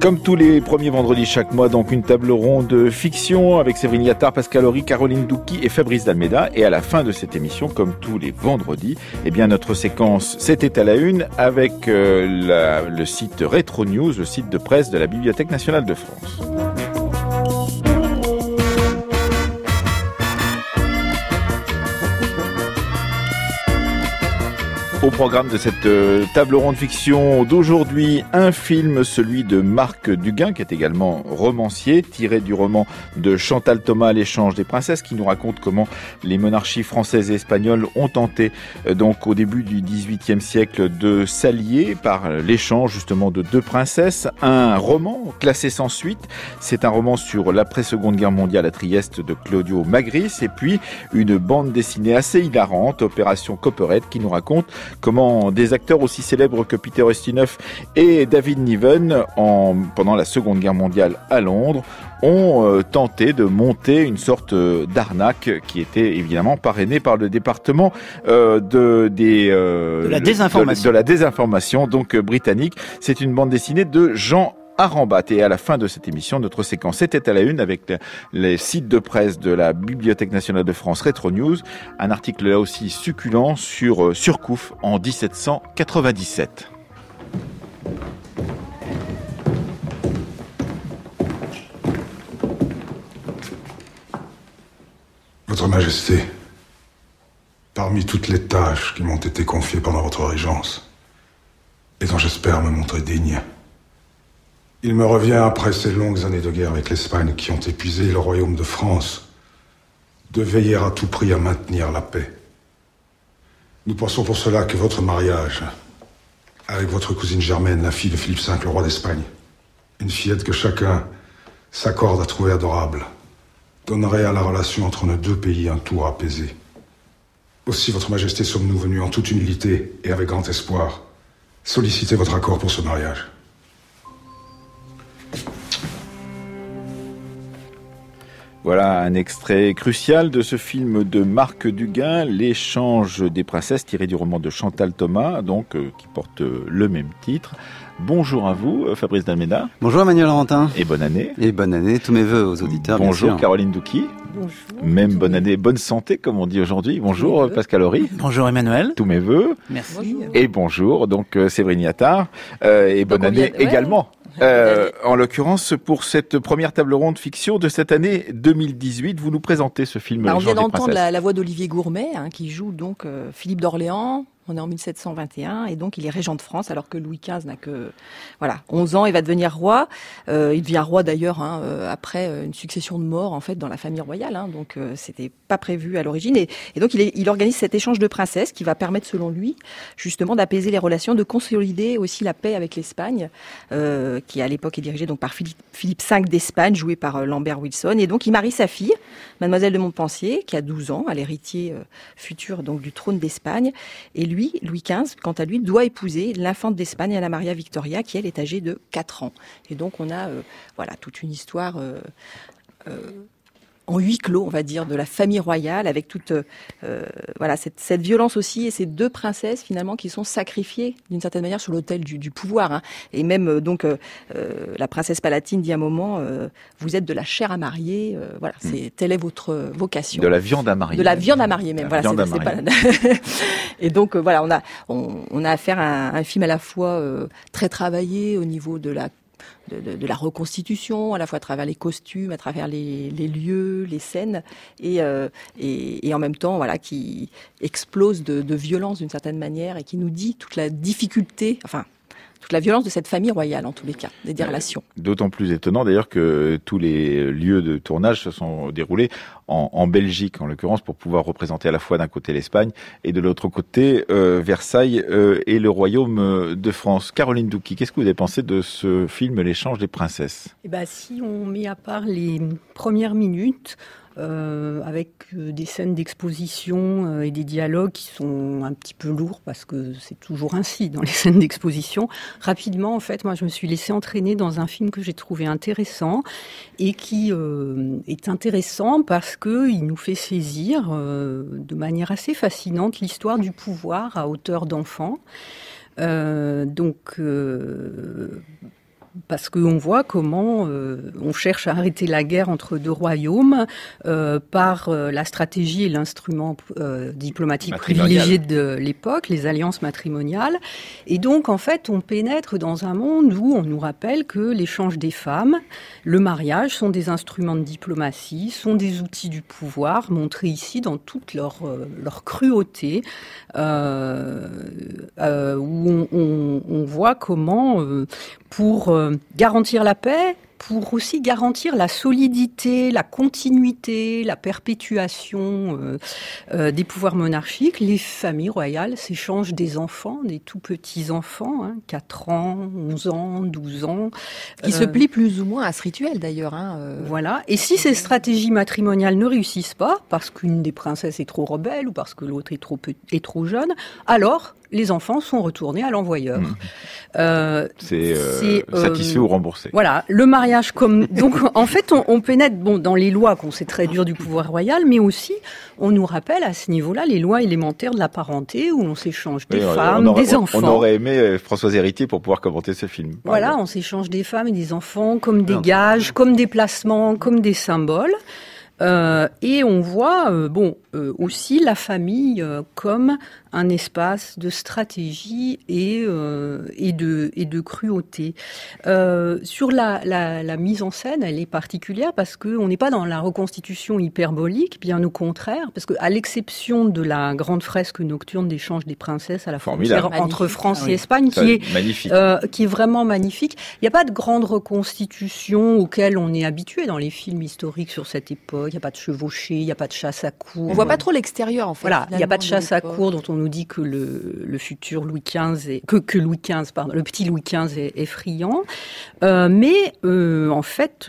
Comme tous les premiers vendredis chaque mois, donc une table ronde fiction avec Séverine Yattard, Pascal Horry, Caroline Douki et Fabrice Dalméda. Et à la fin de cette émission, comme tous les vendredis, eh bien notre séquence C'était à la une avec le site Retro News, le site de presse de la Bibliothèque nationale de France. Au programme de cette table ronde fiction d'aujourd'hui, un film, celui de Marc Duguin, qui est également romancier, tiré du roman de Chantal Thomas, L'échange des princesses, qui nous raconte comment les monarchies françaises et espagnoles ont tenté, donc au début du XVIIIe siècle, de s'allier par l'échange justement de deux princesses. Un roman classé sans suite, c'est un roman sur l'après-seconde guerre mondiale à Trieste de Claudio Magris, et puis une bande dessinée assez hilarante, Opération Copperhead, qui nous raconte comment des acteurs aussi célèbres que Peter Ustinov et David Niven, pendant la Seconde Guerre mondiale à Londres, ont tenté de monter une sorte d'arnaque qui était évidemment parrainée par le département de la désinformation donc britannique. C'est une bande dessinée de Jean Arambat. Et à la fin de cette émission, notre séquence était à la une avec les sites de presse de la Bibliothèque nationale de France Retro News. Un article là aussi succulent sur Surcouf en 1797. Votre Majesté, parmi toutes les tâches qui m'ont été confiées pendant votre régence, et dont j'espère me montrer digne, il me revient, après ces longues années de guerre avec l'Espagne qui ont épuisé le royaume de France, de veiller à tout prix à maintenir la paix. Nous pensons pour cela que votre mariage avec votre cousine Germaine, la fille de Philippe V, le roi d'Espagne, une fillette que chacun s'accorde à trouver adorable, donnerait à la relation entre nos deux pays un tour apaisé. Aussi, votre Majesté, sommes-nous venus en toute humilité et avec grand espoir solliciter votre accord pour ce mariage. Voilà un extrait crucial de ce film de Marc Duguin, L'échange des princesses, tiré du roman de Chantal Thomas, donc qui porte le même titre. Bonjour à vous, Fabrice Dalméda. Bonjour Emmanuel Laurentin. Et bonne année. Et bonne année, tous mes vœux aux auditeurs. Bonjour Caroline Douki. Bonjour. Même bonne année, bonne santé comme on dit aujourd'hui. Bonjour Pascal Horry. Bonjour Emmanuel. Tous mes vœux. Merci. Bonjour. Et bonjour donc Séverine Yattard. Et bonne année également. En l'occurrence, pour cette première table ronde fiction de cette année 2018, vous nous présentez ce film. On vient d'entendre la voix d'Olivier Gourmet, qui joue donc Philippe d'Orléans. On est en 1721 et donc il est régent de France alors que Louis XV n'a que 11 ans et va devenir roi. Il devient roi d'ailleurs après une succession de morts en fait dans la famille royale. Donc c'était pas prévu à l'origine et donc il organise cet échange de princesses qui va permettre selon lui justement d'apaiser les relations, de consolider aussi la paix avec l'Espagne qui à l'époque est dirigée donc par Philippe V d'Espagne joué par Lambert Wilson et donc il marie sa fille Mademoiselle de Montpensier qui a 12 ans à l'héritier futur donc du trône d'Espagne et lui, Louis XV, quant à lui, doit épouser l'infante d'Espagne, Anna Maria Victoria, qui elle est âgée de 4 ans. Et donc on a toute une histoire en huis clos, on va dire, de la famille royale, avec toute cette violence aussi, et ces deux princesses finalement qui sont sacrifiées d'une certaine manière sur l'autel du pouvoir. Et même la princesse Palatine dit à un moment, vous êtes de la chair à marier, telle est votre vocation. De la viande à marier. De la viande à marier même. C'est pas Et donc on a affaire à un film à la fois très travaillé au niveau de la reconstitution, à la fois à travers les costumes, à travers les lieux, les scènes, et en même temps, qui explose de violence d'une certaine manière et qui nous dit toute la difficulté, toute la violence de cette famille royale en tous les cas, des relations. D'autant plus étonnant d'ailleurs que tous les lieux de tournage se sont déroulés en Belgique, en l'occurrence, pour pouvoir représenter à la fois d'un côté l'Espagne et de l'autre côté Versailles et le Royaume de France. Caroline Douki, qu'est-ce que vous avez pensé de ce film L'échange des princesses ? Si on met à part les premières minutes, avec des scènes d'exposition et des dialogues qui sont un petit peu lourds parce que c'est toujours ainsi dans les scènes d'exposition. Rapidement, en fait, moi, je me suis laissée entraîner dans un film que j'ai trouvé intéressant et qui est intéressant parce que il nous fait saisir de manière assez fascinante l'histoire du pouvoir à hauteur d'enfant. parce qu'on voit comment on cherche à arrêter la guerre entre deux royaumes par la stratégie et l'instrument diplomatique privilégié de l'époque, les alliances matrimoniales. Et donc, en fait, on pénètre dans un monde où on nous rappelle que l'échange des femmes, le mariage sont des instruments de diplomatie, sont des outils du pouvoir, montrés ici dans toute leur cruauté, où on voit comment, pour garantir la paix, pour aussi garantir la solidité, la continuité, la perpétuation des pouvoirs monarchiques, les familles royales s'échangent des enfants, des tout petits enfants, 4 ans, 11 ans, 12 ans. Qui se plient plus ou moins à ce rituel d'ailleurs. Voilà. Et si ces stratégies matrimoniales ne réussissent pas, parce qu'une des princesses est trop rebelle ou parce que l'autre est trop jeune, alors les enfants sont retournés à l'envoyeur. C'est satisfait ou remboursé. Voilà, le mariage comme... Donc, en fait, on pénètre dans les lois qu'on sait très dures du pouvoir royal, mais aussi, on nous rappelle à ce niveau-là les lois élémentaires de la parenté, où on s'échange des femmes, des enfants. On aurait aimé Françoise Héritier pour pouvoir commenter ce film. Voilà, on s'échange des femmes et des enfants comme des gages, comme des placements, comme des symboles. Et on voit aussi la famille comme un espace de stratégie et de cruauté. Sur la mise en scène, elle est particulière parce qu'on n'est pas dans la reconstitution hyperbolique, bien au contraire, parce qu'à l'exception de la grande fresque nocturne d'échange des princesses à la frontière entre France et Espagne, qui est vraiment magnifique, il n'y a pas de grande reconstitution auquel on est habitué dans les films historiques sur cette époque. Il n'y a pas de chevauchée, il n'y a pas de chasse à courre. On voit pas trop l'extérieur, en fait. Voilà, il n'y a pas de chasse à courre dont on nous dit que le futur Louis XV le petit Louis XV est friand. Mais en fait,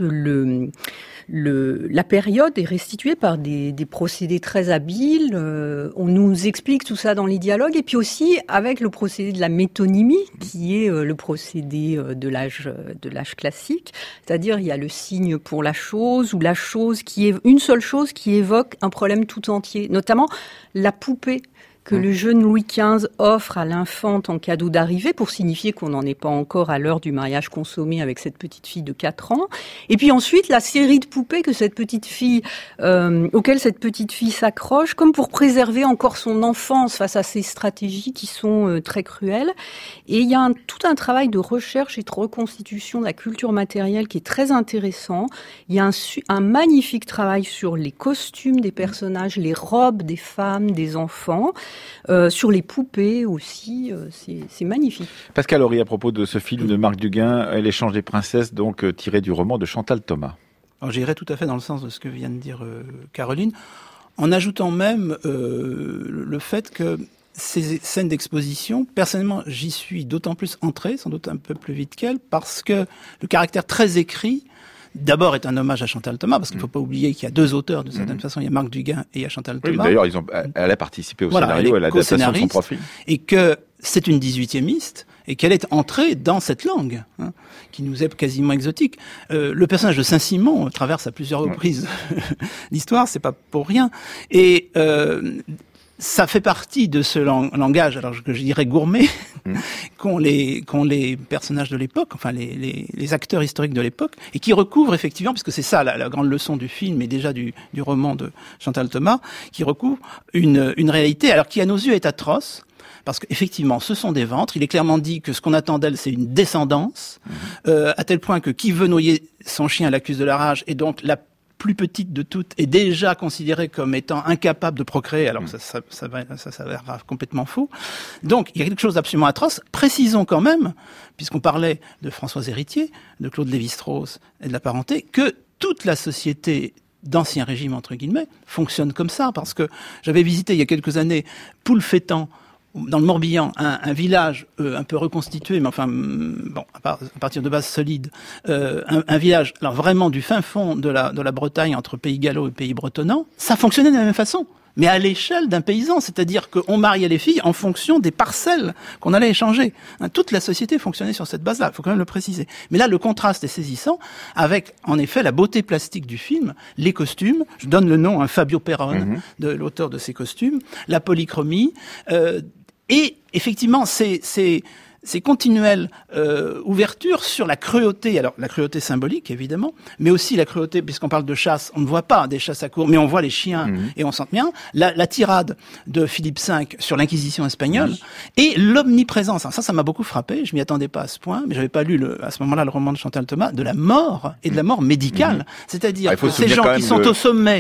la période est restituée par des procédés très habiles. On nous explique tout ça dans les dialogues, et puis aussi avec le procédé de la métonymie, qui est le procédé de l'âge classique. C'est-à-dire, il y a le signe pour la chose, ou la chose qui est une seule chose qui évoque un problème tout entier, notamment la poupée que le jeune Louis XV offre à l'infante en cadeau d'arrivée pour signifier qu'on n'en est pas encore à l'heure du mariage consommé avec cette petite fille de 4 ans. Et puis ensuite, la série de poupées que auxquelles cette petite fille s'accroche, comme pour préserver encore son enfance face à ces stratégies qui sont très cruelles. Et il y a tout un travail de recherche et de reconstitution de la culture matérielle qui est très intéressant. Il y a un magnifique travail sur les costumes des personnages, les robes des femmes, des enfants. Sur les poupées aussi, c'est magnifique. Pascal Horry, à propos de ce film de Marc Duguin, L'échange des princesses, donc tiré du roman de Chantal Thomas. Alors j'irai tout à fait dans le sens de ce que vient de dire Caroline, en ajoutant même le fait que ces scènes d'exposition, personnellement, j'y suis d'autant plus entré, sans doute un peu plus vite qu'elle, parce que le caractère très écrit d'abord est un hommage à Chantal Thomas, parce qu'il ne faut pas oublier qu'il y a 2 auteurs, de certaine façon, il y a Marc Duguin et il y a Chantal Thomas. D'ailleurs, elle a participé au scénario, à l'adaptation de son profil. Et que c'est une 18e et qu'elle est entrée dans cette langue, qui nous est quasiment exotique. Le personnage de Saint-Simon traverse à plusieurs reprises l'histoire, c'est pas pour rien. Et ça fait partie de ce langage, alors que je dirais gourmet, qu'ont les personnages de l'époque, enfin les acteurs historiques de l'époque, et qui recouvrent effectivement, puisque c'est ça la grande leçon du film et déjà du roman de Chantal Thomas, qui recouvre une réalité, alors qui à nos yeux est atroce, parce qu'effectivement, ce sont des ventres. Il est clairement dit que ce qu'on attend d'elle, c'est une descendance, à tel point que qui veut noyer son chien l'accuse de la rage, et donc la plus petite de toutes est déjà considérée comme étant incapable de procréer, alors que ça s'avérera complètement faux. Donc, il y a quelque chose d'absolument atroce. Précisons quand même, puisqu'on parlait de Françoise Héritier, de Claude Lévi-Strauss et de la parenté, que toute la société d'Ancien Régime, entre guillemets, fonctionne comme ça, parce que j'avais visité il y a quelques années Poulfétan, dans le Morbihan, un village un peu reconstitué, mais enfin, bon, à partir de bases solides, un village, alors vraiment du fin fond de la Bretagne, entre Pays Gallo et Pays Bretonnant, ça fonctionnait de la même façon, mais à l'échelle d'un paysan, c'est-à-dire qu'on mariait les filles en fonction des parcelles qu'on allait échanger. Toute la société fonctionnait sur cette base-là, il faut quand même le préciser. Mais là, le contraste est saisissant avec, en effet, la beauté plastique du film, les costumes, je donne le nom à Fabio Perron, de l'auteur de ces costumes, la polychromie, et effectivement, c'est ces continuelles ouvertures sur la cruauté, alors la cruauté symbolique évidemment, mais aussi la cruauté, puisqu'on parle de chasse, on ne voit pas des chasses à courre, mais on voit les chiens et on sent bien, la tirade de Philippe V sur l'Inquisition espagnole et l'omniprésence, ça m'a beaucoup frappé, je m'y attendais pas à ce point, mais j'avais pas lu à ce moment-là le roman de Chantal Thomas, de la mort et de la mort médicale, c'est-à-dire ces gens qui sont au sommet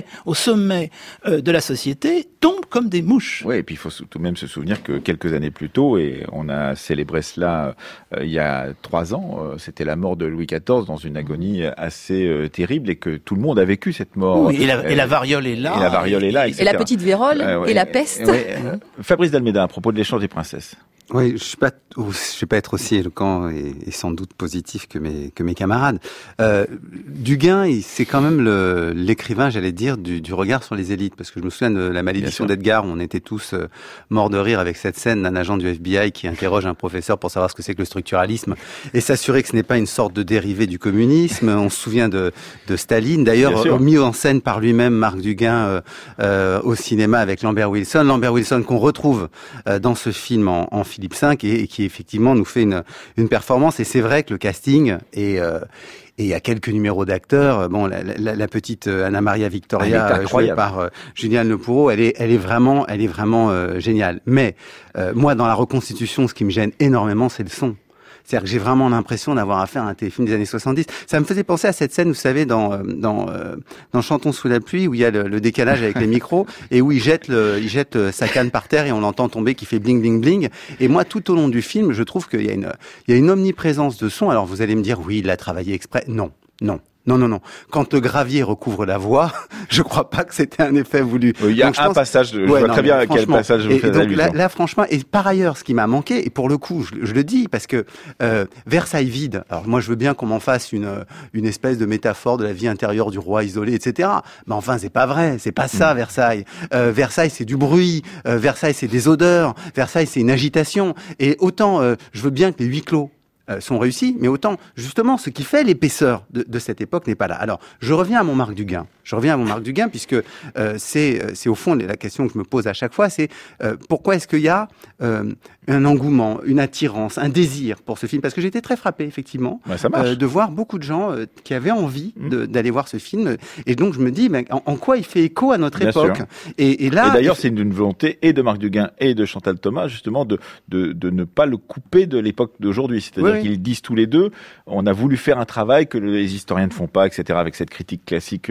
de la société tombent comme des mouches. Oui, et puis il faut tout de même se souvenir que quelques années plus tôt, et on a célébré cela il y a 3 ans, c'était la mort de Louis XIV dans une agonie assez terrible et que tout le monde a vécu cette mort. Oui, et la variole est là. Et la variole est là, etc. Et la petite vérole et la peste. Fabrice d'Almeida, à propos de l'échange des princesses. Oui, je vais pas être aussi éloquent et sans doute positif que mes camarades. Duguin, c'est quand même l'écrivain, j'allais dire, du regard sur les élites, parce que je me souviens de La Malédiction d'Edgar, où on était tous morts de rire avec cette scène d'un agent du FBI qui interroge un professeur pour savoir ce que c'est que le structuralisme et s'assurer que ce n'est pas une sorte de dérivé du communisme. On se souvient de Staline, d'ailleurs mis en scène par lui-même, Marc Duguin, au cinéma avec Lambert Wilson qu'on retrouve dans ce film en Philippe V et qui effectivement nous fait une performance. Et c'est vrai que le casting et il y a quelques numéros d'acteurs. Bon, la petite Anna Maria Victoria, jouée par Juliane Le Pourreau, elle est vraiment géniale. Mais moi, dans la reconstitution, ce qui me gêne énormément, c'est le son. C'est-à-dire que j'ai vraiment l'impression d'avoir affaire à un téléfilm des années 70. Ça me faisait penser à cette scène, vous savez, dans Chantons sous la pluie, où il y a le décalage avec les micros et où il jette sa canne par terre et on l'entend tomber qui fait bling bling bling. Et moi, tout au long du film, je trouve qu'il y a une omniprésence de son. Alors vous allez me dire, oui, il l'a travaillé exprès. Non. Quand le gravier recouvre la voix, je crois pas que c'était un effet voulu. Il y a passage, je vois très bien à quel passage je fais allusion. Là, franchement, et par ailleurs, ce qui m'a manqué, et pour le coup, je le dis, parce que Versailles vide, alors moi je veux bien qu'on m'en fasse une espèce de métaphore de la vie intérieure du roi isolé, etc. Mais enfin, c'est pas vrai, c'est pas ça, Versailles. Versailles, c'est du bruit, Versailles, c'est des odeurs, Versailles, c'est une agitation. Et autant, je veux bien que les huis clos sont réussis, mais autant, justement, ce qui fait l'épaisseur de cette époque n'est pas là. Alors, je reviens à mon Marc Duguin, puisque c'est au fond la question que je me pose à chaque fois, c'est pourquoi est-ce qu'il y a un engouement, une attirance, un désir pour ce film? Parce que j'ai été très frappé, effectivement, de voir beaucoup de gens qui avaient envie d'aller voir ce film. Et donc, je me dis, en quoi il fait écho à notre époque? Et là, d'ailleurs, c'est une volonté et de Marc Duguin et de Chantal Thomas, justement, de ne pas le couper de l'époque d'aujourd'hui. C'est-à-dire qu'ils disent tous les deux, on a voulu faire un travail que les historiens ne font pas, etc., avec cette critique classique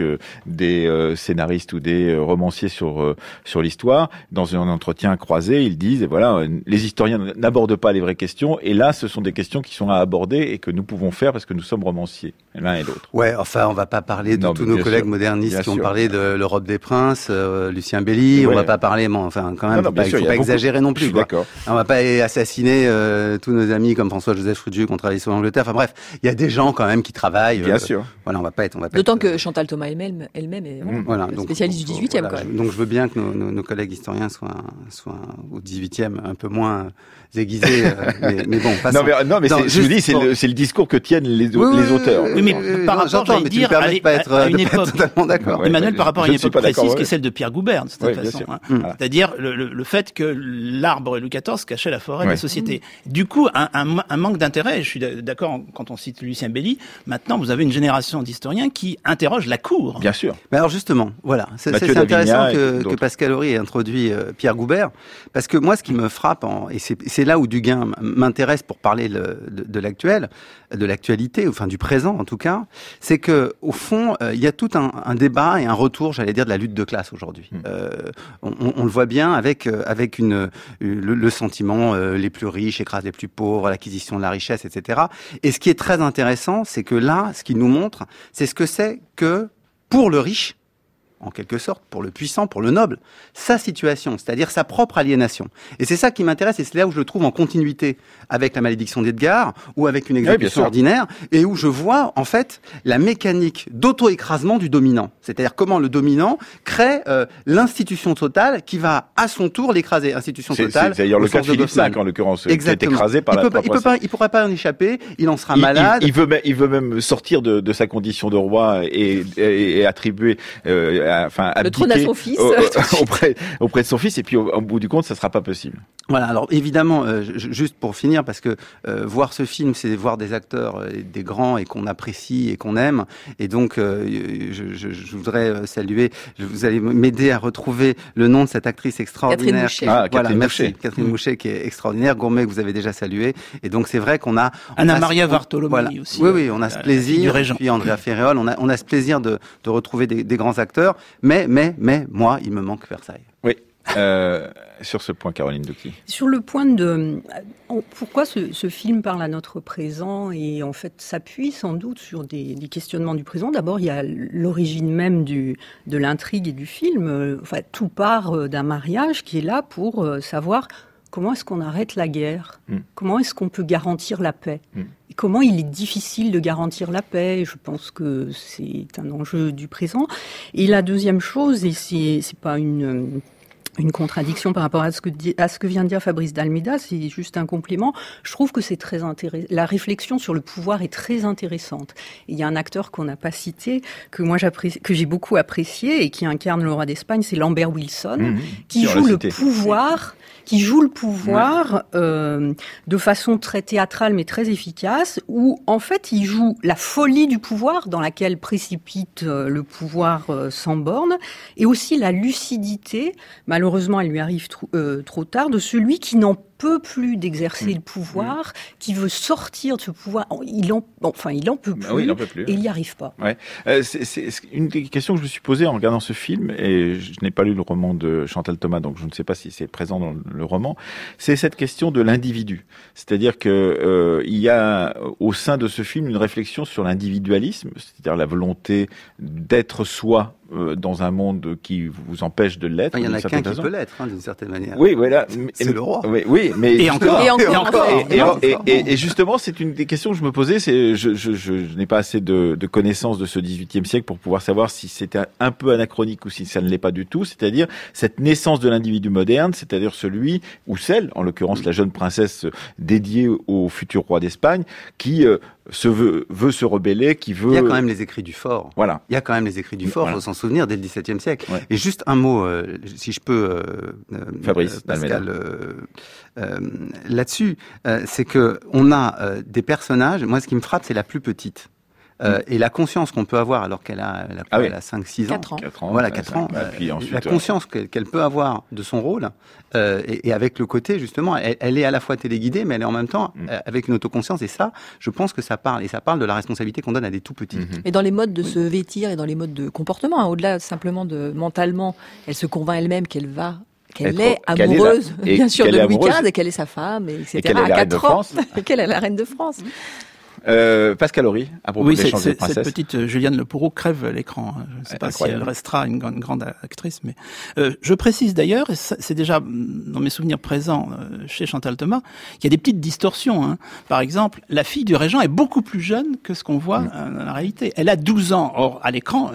des scénaristes ou des romanciers sur l'histoire. Dans un entretien croisé, ils disent, et voilà, les historiens n'abordent pas les vraies questions, et là, ce sont des questions qui sont à aborder et que nous pouvons faire parce que nous sommes romanciers, l'un et l'autre. Ouais, enfin, on va pas parler de tous nos collègues modernistes qui ont parlé de l'Europe des princes, Lucien Belli, on va pas parler, enfin, quand même, il faut pas exagérer non plus. D'accord. On va pas assassiner tous nos amis comme François-Joseph Frugier qui ont travaillé sur l'Angleterre. Enfin bref, il y a des gens quand même qui travaillent. Bien sûr. Voilà, on va pas D'autant que Chantal Thomas elle-même est spécialiste du 18e, quand même. Donc je veux bien que nos collègues historiens soient au 18e un peu moins aiguisés, mais bon, passons. Non, mais je vous dis, c'est le discours que tiennent les auteurs. Oui, mais par rapport, j'allais dire, à une époque, totalement d'accord. Emmanuel, par rapport à une époque précise qui est celle de Pierre Goubert, de cette façon. C'est-à-dire le fait que l'arbre Louis XIV cachait la forêt de la société. Du coup, un manque d'intérêt. Je suis d'accord quand on cite Lucien Belli. Maintenant, vous avez une génération d'historiens qui interrogent la cour. Bien sûr. Mais alors justement, voilà, c'est intéressant que Pascal Horry ait introduit Pierre Goubert, parce que moi, ce qui me frappe, et c'est là où Duguin m'intéresse pour parler de l'actualité, enfin du présent en tout cas, c'est que au fond, il y a tout un débat et un retour, j'allais dire, de la lutte de classe aujourd'hui. On le voit bien avec le sentiment les plus riches écrasent les plus pauvres, l'acquisition de la richesse, etc. Et ce qui est très intéressant, c'est que là, ce qu'il nous montre, c'est ce que c'est que pour le riche, en quelque sorte, pour le puissant, pour le noble, sa situation, c'est-à-dire sa propre aliénation. Et c'est ça qui m'intéresse, et c'est là où je le trouve en continuité avec La Malédiction d'Edgar, ou avec Une exécution ordinaire, et où je vois, en fait, la mécanique d'auto-écrasement du dominant. C'est-à-dire comment le dominant crée l'institution totale qui va, à son tour, l'écraser. Institution totale. C'est d'ailleurs le cas de Philippe V, en l'occurrence, qui est écrasé par il pourra pas en échapper, il en sera malade. Il veut même sortir de sa condition de roi et attribuer le trône à son fils auprès de son fils, et puis au bout du compte, ça sera pas possible. Voilà, alors évidemment, juste pour finir, parce que voir ce film, c'est voir des acteurs, des grands, et qu'on apprécie et qu'on aime. Et donc, je voudrais saluer, vous allez m'aider à retrouver le nom de cette actrice extraordinaire. Catherine Mouchet. Voilà, Catherine merci. Mouchet. Catherine Mouchet, qui est extraordinaire. Gourmet, que vous avez déjà salué. Et donc, c'est vrai qu'on a... Anna Maria Bartolomei voilà. aussi. Oui, on a ce plaisir. Régent. Puis Andrea Ferréol, on a ce plaisir de retrouver des grands acteurs. Mais, moi, il me manque Versailles. Oui. Sur ce point, Caroline Douqui. Sur le point de pourquoi ce film parle à notre présent et en fait s'appuie sans doute sur des questionnements du présent. D'abord, il y a l'origine même de l'intrigue et du film. Enfin, tout part d'un mariage qui est là pour savoir comment est-ce qu'on arrête la guerre, comment est-ce qu'on peut garantir la paix. Et comment il est difficile de garantir la paix. Je pense que c'est un enjeu du présent. Et la deuxième chose, et c'est pas une contradiction par rapport à ce que vient de dire Fabrice d'Almeida, c'est juste un complément. Je trouve que c'est très intéressant. La réflexion sur le pouvoir est très intéressante. Et il y a un acteur qu'on n'a pas cité, que j'ai beaucoup apprécié et qui incarne le roi d'Espagne, c'est Lambert Wilson, qui joue le pouvoir de façon très théâtrale mais très efficace, où en fait il joue la folie du pouvoir dans laquelle précipite le pouvoir sans borne, et aussi la lucidité, malheureusement elle lui arrive trop tard, de celui qui n'en peut plus d'exercer le pouvoir, qui veut sortir de ce pouvoir. Il en peut plus, il en peut plus, et il n'y arrive pas. Ouais. C'est une des questions que je me suis posée en regardant ce film, et je n'ai pas lu le roman de Chantal Thomas, donc je ne sais pas si c'est présent dans le roman. C'est cette question de l'individu. C'est-à-dire que il y a au sein de ce film une réflexion sur l'individualisme, c'est-à-dire la volonté d'être soi dans un monde qui vous empêche de l'être. Il y en a qu'un qui peut l'être, d'une certaine manière. Oui, voilà. C'est le roi. Oui, mais et encore. Et justement, c'est une des questions que je me posais. C'est, je n'ai pas assez de connaissances de ce XVIIIe siècle pour pouvoir savoir si c'était un peu anachronique ou si ça ne l'est pas du tout. C'est-à-dire cette naissance de l'individu moderne, c'est-à-dire celui ou celle, en l'occurrence la jeune princesse dédiée au futur roi d'Espagne, qui veut se rebeller, qui veut... Il y a quand même les écrits du fort. Voilà. Il y a quand même les écrits du fort, voilà. Faut s'en souvenir, dès le XVIIe siècle. Ouais. Et juste un mot, si je peux, Fabrice, Pascal, là-dessus, c'est que on a des personnages. Moi, ce qui me frappe, c'est la plus petite. Et la conscience qu'on peut avoir alors qu'elle a 5-6 ans. 4 ans. Voilà, 4 ans. Puis ensuite, la conscience qu'elle peut avoir de son rôle, et avec le côté, justement, elle est à la fois téléguidée, mais elle est en même temps avec une autoconscience. Et ça, je pense que ça parle. Et ça parle de la responsabilité qu'on donne à des tout petits. Et dans les modes de se vêtir et dans les modes de comportement, hein, au-delà simplement de mentalement, elle se convainc elle-même qu'elle est amoureuse, bien sûr, de Louis XV, et qu'elle est sa femme, etc. Et qu'elle est la reine de France. Et qu'elle est la reine de France. Pascal Horry, à propos de l'échange des princesses. Cette petite Juliane Le Pourreau crève l'écran. Je ne sais pas incroyable. si elle restera une grande actrice, mais je précise d'ailleurs, et c'est déjà dans mes souvenirs présents chez Chantal Thomas, qu'il y a des petites distorsions. Hein. Par exemple, la fille du régent est beaucoup plus jeune que ce qu'on voit dans la réalité. Elle a 12 ans. Or, à l'écran,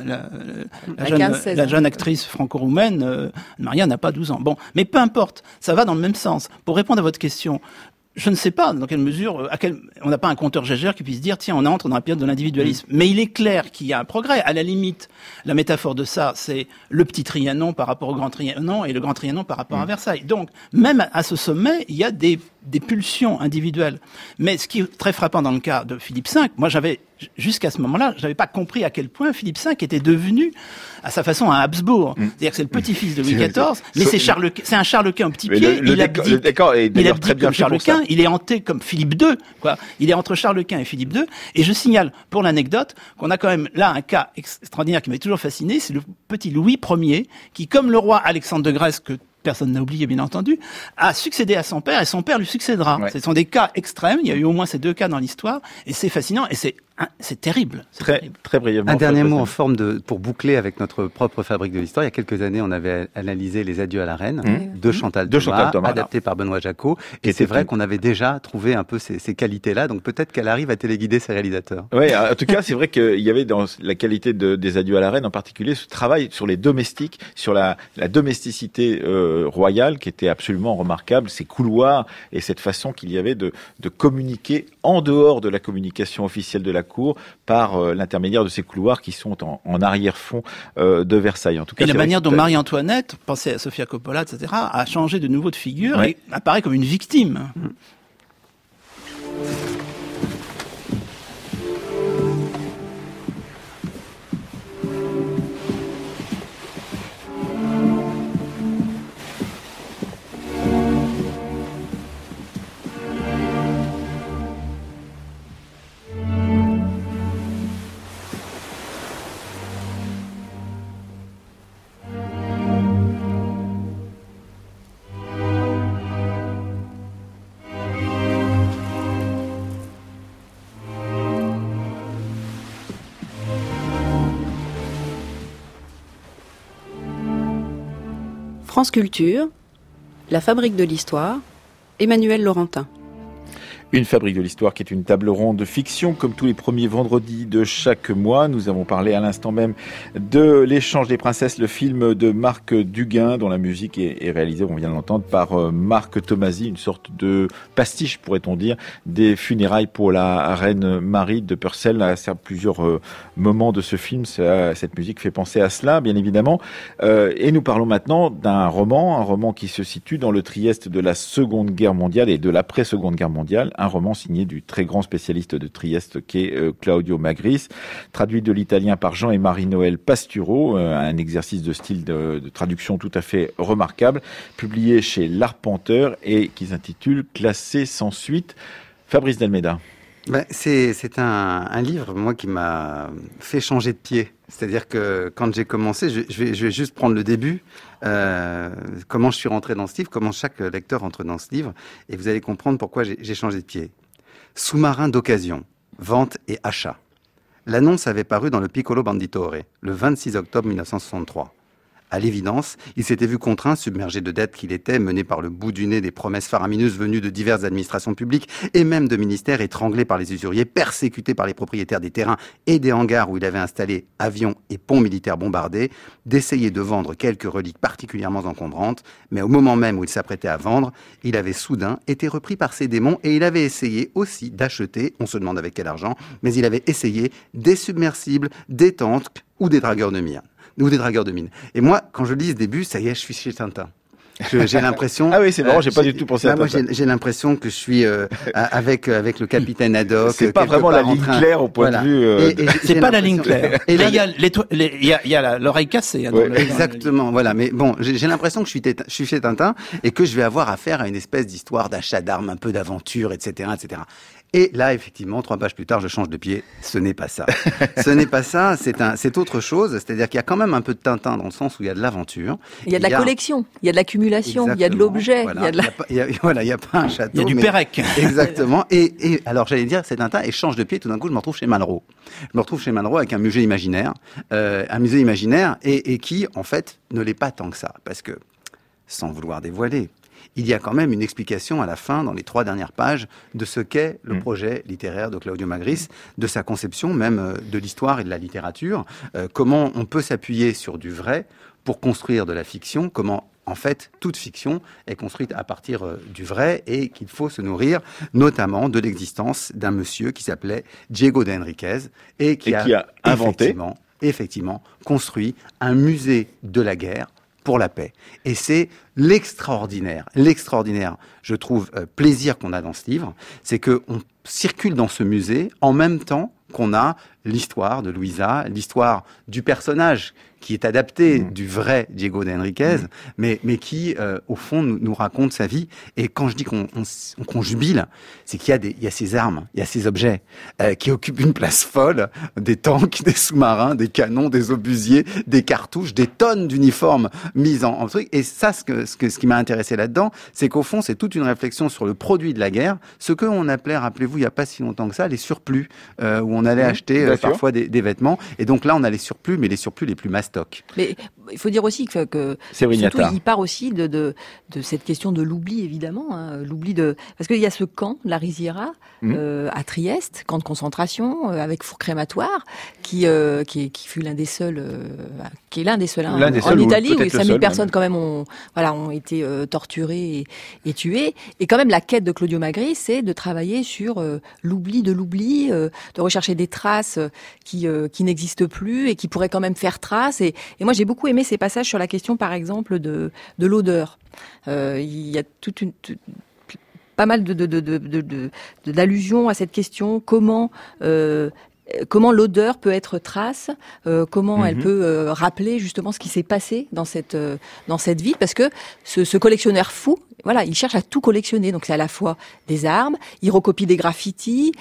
la jeune actrice franco-roumaine, Maria, n'a pas 12 ans. Bon, mais peu importe, ça va dans le même sens. Pour répondre à votre question, je ne sais pas dans quelle mesure, on n'a pas un compteur Gégère qui puisse dire, tiens, on entre dans la période de l'individualisme. Mais il est clair qu'il y a un progrès. À la limite, la métaphore de ça, c'est le petit Trianon par rapport au grand Trianon et le grand Trianon par rapport à Versailles. Donc, même à ce sommet, il y a des pulsions individuelles. Mais ce qui est très frappant dans le cas de Philippe V, moi jusqu'à ce moment-là, j'avais pas compris à quel point Philippe V était devenu, à sa façon, un Habsbourg. C'est-à-dire que c'est le petit-fils de Louis XIV, mais c'est un Charles Quint au petit pied. Le décor est d'ailleurs très bien comme fait Charles pour ça. Quint, il est hanté comme Philippe II, quoi. Il est entre Charles Quint et Philippe II. Et je signale, pour l'anecdote, qu'on a quand même là un cas extraordinaire qui m'a toujours fasciné, c'est le petit Louis Ier, qui, comme le roi Alexandre de Grèce, que personne n'a oublié, bien entendu, a succédé à son père et son père lui succédera. Ouais. Ce sont des cas extrêmes. Il y a eu au moins ces 2 cas dans l'histoire et c'est fascinant et c'est terrible. Très brièvement. Un dernier mot en forme pour boucler avec notre propre fabrique de l'histoire. Il y a quelques années, on avait analysé Les Adieux à la Reine de Chantal Thomas, adapté par Benoît Jacot. Et c'est vrai qu'on avait déjà trouvé un peu ces qualités-là. Donc peut-être qu'elle arrive à téléguider ses réalisateurs. Oui, en tout cas, c'est vrai qu'il y avait dans la qualité des Adieux à la Reine, en particulier, ce travail sur les domestiques, sur la domesticité royale, qui était absolument remarquable, ces couloirs et cette façon qu'il y avait de communiquer en dehors de la communication officielle de la cour, cour par l'intermédiaire de ces couloirs qui sont en arrière-fond de Versailles. En tout cas, et la manière dont Marie-Antoinette, pensez à Sofia Coppola, etc., a changé de nouveau de figure et apparaît comme une victime. France Culture, La Fabrique de l'Histoire, Emmanuel Laurentin. Une fabrique de l'histoire qui est une table ronde de fiction comme tous les premiers vendredis de chaque mois. Nous avons parlé à l'instant même de L'échange des princesses, le film de Marc Duguin dont la musique est réalisée, on vient de l'entendre, par Marc Tomasi, une sorte de pastiche, pourrait-on dire, des funérailles pour la reine Marie de Purcell. À plusieurs moments de ce film, cette musique fait penser à cela, bien évidemment. Et nous parlons maintenant d'un roman qui se situe dans le Trieste de la Seconde Guerre mondiale et de l'après-Seconde Guerre mondiale. Un roman signé du très grand spécialiste de Trieste qu'est Claudio Magris, traduit de l'italien par Jean et Marie-Noël Pasturo, un exercice de style de traduction tout à fait remarquable, publié chez L'Arpenteur et qui s'intitule Classé sans suite. Fabrice Delmeda. C'est un livre, moi, qui m'a fait changer de pied. C'est-à-dire que quand j'ai commencé, je vais juste prendre le début, comment je suis rentré dans ce livre, comment chaque lecteur rentre dans ce livre, et vous allez comprendre pourquoi j'ai changé de pied. Sous-marin d'occasion, vente et achat. L'annonce avait paru dans le Piccolo Banditore, le 26 octobre 1963. À l'évidence, il s'était vu contraint, submergé de dettes qu'il était, mené par le bout du nez des promesses faramineuses venues de diverses administrations publiques et même de ministères, étranglé par les usuriers, persécuté par les propriétaires des terrains et des hangars où il avait installé avions et ponts militaires bombardés, d'essayer de vendre quelques reliques particulièrement encombrantes, mais au moment même où il s'apprêtait à vendre, il avait soudain été repris par ses démons et il avait essayé aussi d'acheter, on se demande avec quel argent, mais il avait essayé des submersibles, des tanks ou des dragueurs de mines. Et moi, quand je lis ce début, ça y est, je suis chez Tintin. J'ai l'impression. Ah oui, c'est marrant, j'ai pas du tout pensé à Tintin. Moi, j'ai l'impression que je suis avec le capitaine Haddock. C'est pas vraiment la ligne claire au point de vue. C'est pas la ligne claire. Et là, il y a l'oreille cassée. Hein, exactement, voilà. Mais bon, j'ai l'impression que je suis chez Tintin et que je vais avoir affaire à une espèce d'histoire d'achat d'armes, un peu d'aventure, etc., etc. Et là, effectivement, 3 pages plus tard, je change de pied. Ce n'est pas ça. Ce n'est pas ça. C'est autre chose. C'est-à-dire qu'il y a quand même un peu de Tintin dans le sens où il y a de l'aventure. Il y a de la collection. Il y a de l'accumulation. Il y a de l'objet. Voilà. Il y a pas un château. Il y a du Pérec. Exactement. Et alors, j'allais dire, c'est Tintin et change de pied. Tout d'un coup, je me retrouve chez Malraux. Je me retrouve chez Malraux avec un musée imaginaire. Et qui, en fait, ne l'est pas tant que ça. Parce que, sans vouloir dévoiler, il y a quand même une explication à la fin, dans les 3 dernières pages, de ce qu'est le projet littéraire de Claudio Magris, de sa conception même de l'histoire et de la littérature, comment on peut s'appuyer sur du vrai pour construire de la fiction, comment en fait toute fiction est construite à partir du vrai et qu'il faut se nourrir notamment de l'existence d'un monsieur qui s'appelait Diego de Enriquez et qui a inventé, effectivement, construit un musée de la guerre pour la paix. Et c'est l'extraordinaire, je trouve, plaisir qu'on a dans ce livre, c'est qu'on circule dans ce musée en même temps qu'on a l'histoire de Louisa, l'histoire du personnage qui est adapté du vrai Diego de Enriquez, mais qui, au fond, nous raconte sa vie. Et quand je dis qu'on jubile, c'est qu'il y a ces armes, il y a ces objets qui occupent une place folle, des tanks, des sous-marins, des canons, des obusiers, des cartouches, des tonnes d'uniformes mises en truc. Et ça, ce qui m'a intéressé là-dedans, c'est qu'au fond, c'est toute une réflexion sur le produit de la guerre, ce qu'on appelait, rappelez-vous, il n'y a pas si longtemps que ça, les surplus, où on allait acheter parfois des vêtements. Et donc là, on a les surplus, mais les surplus les plus mastoc. Mais il faut dire aussi que Séverine surtout, Attard. il part aussi de cette question de l'oubli, évidemment, l'oubli parce qu'il y a ce camp, la Risiera, à Trieste, camp de concentration, avec four crématoire, qui fut l'un des seuls, qui est l'un des seuls, en Italie, où 5000 personnes quand même ont été torturées et tuées. Et quand même, la quête de Claudio Magris, c'est de travailler sur l'oubli de l'oubli, de rechercher des traces qui n'existent plus et qui pourraient quand même faire trace. Et moi, j'ai beaucoup aimé ces passages sur la question, par exemple, de l'odeur. Il y a pas mal d'allusions à cette question. Comment l'odeur peut être trace, comment elle peut rappeler justement ce qui s'est passé dans cette ville, parce que ce collectionneur fou, voilà, il cherche à tout collectionner. Donc c'est à la fois des armes, il recopie des graffitis,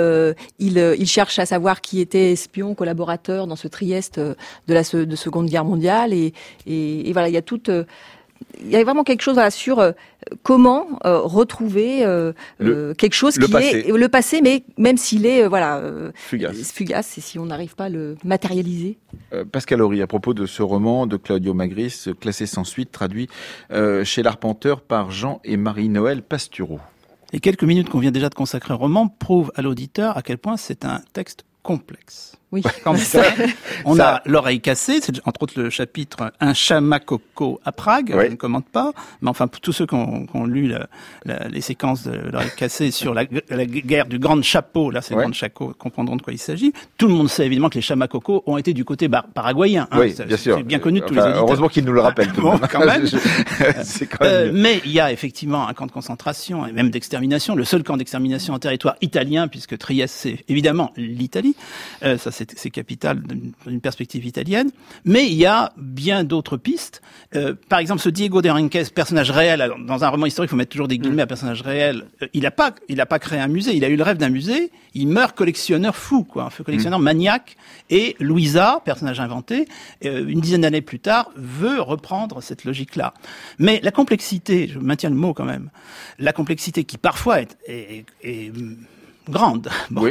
il cherche à savoir qui était espion, collaborateur dans ce Trieste de Seconde Guerre mondiale, et voilà, il y a vraiment quelque chose sur comment retrouver quelque chose qui est le passé, mais même s'il est fugace, et si on n'arrive pas à le matérialiser. Pascal Horry, à propos de ce roman de Claudio Magris, classé sans suite, traduit chez l'Arpenteur par Jean et Marie-Noël Pastureau. Les quelques minutes qu'on vient déjà de consacrer au roman prouvent à l'auditeur à quel point c'est un texte complexe. Oui. On a l'oreille cassée, c'est entre autres le chapitre Un chamacoco à Prague, je ne commente pas, mais enfin pour tous ceux qui ont lu les séquences de l'oreille cassée sur la guerre du Grand Chapeau, là c'est le Grand Chapeau, comprendront de quoi il s'agit. Tout le monde sait évidemment que les chamacocos ont été du côté paraguayen. Oui, bien sûr. C'est bien connu de tous les auditeurs. Heureusement qu'ils nous le rappellent. Bon, quand même. C'est quand même mais il y a effectivement un camp de concentration et même d'extermination, le seul camp d'extermination en territoire italien, puisque Trieste c'est évidemment l'Italie. Ça c'est capital d'une perspective italienne, mais il y a bien d'autres pistes. Par exemple, ce Diego de Henriquez, personnage réel, alors, dans un roman historique, il faut mettre toujours des guillemets à personnage réel. Il n'a pas créé un musée, il a eu le rêve d'un musée. Il meurt collectionneur fou, un collectionneur maniaque. Et Louisa, personnage inventé, une dizaine d'années plus tard, veut reprendre cette logique-là. Mais la complexité, je maintiens le mot quand même, la complexité qui parfois est grande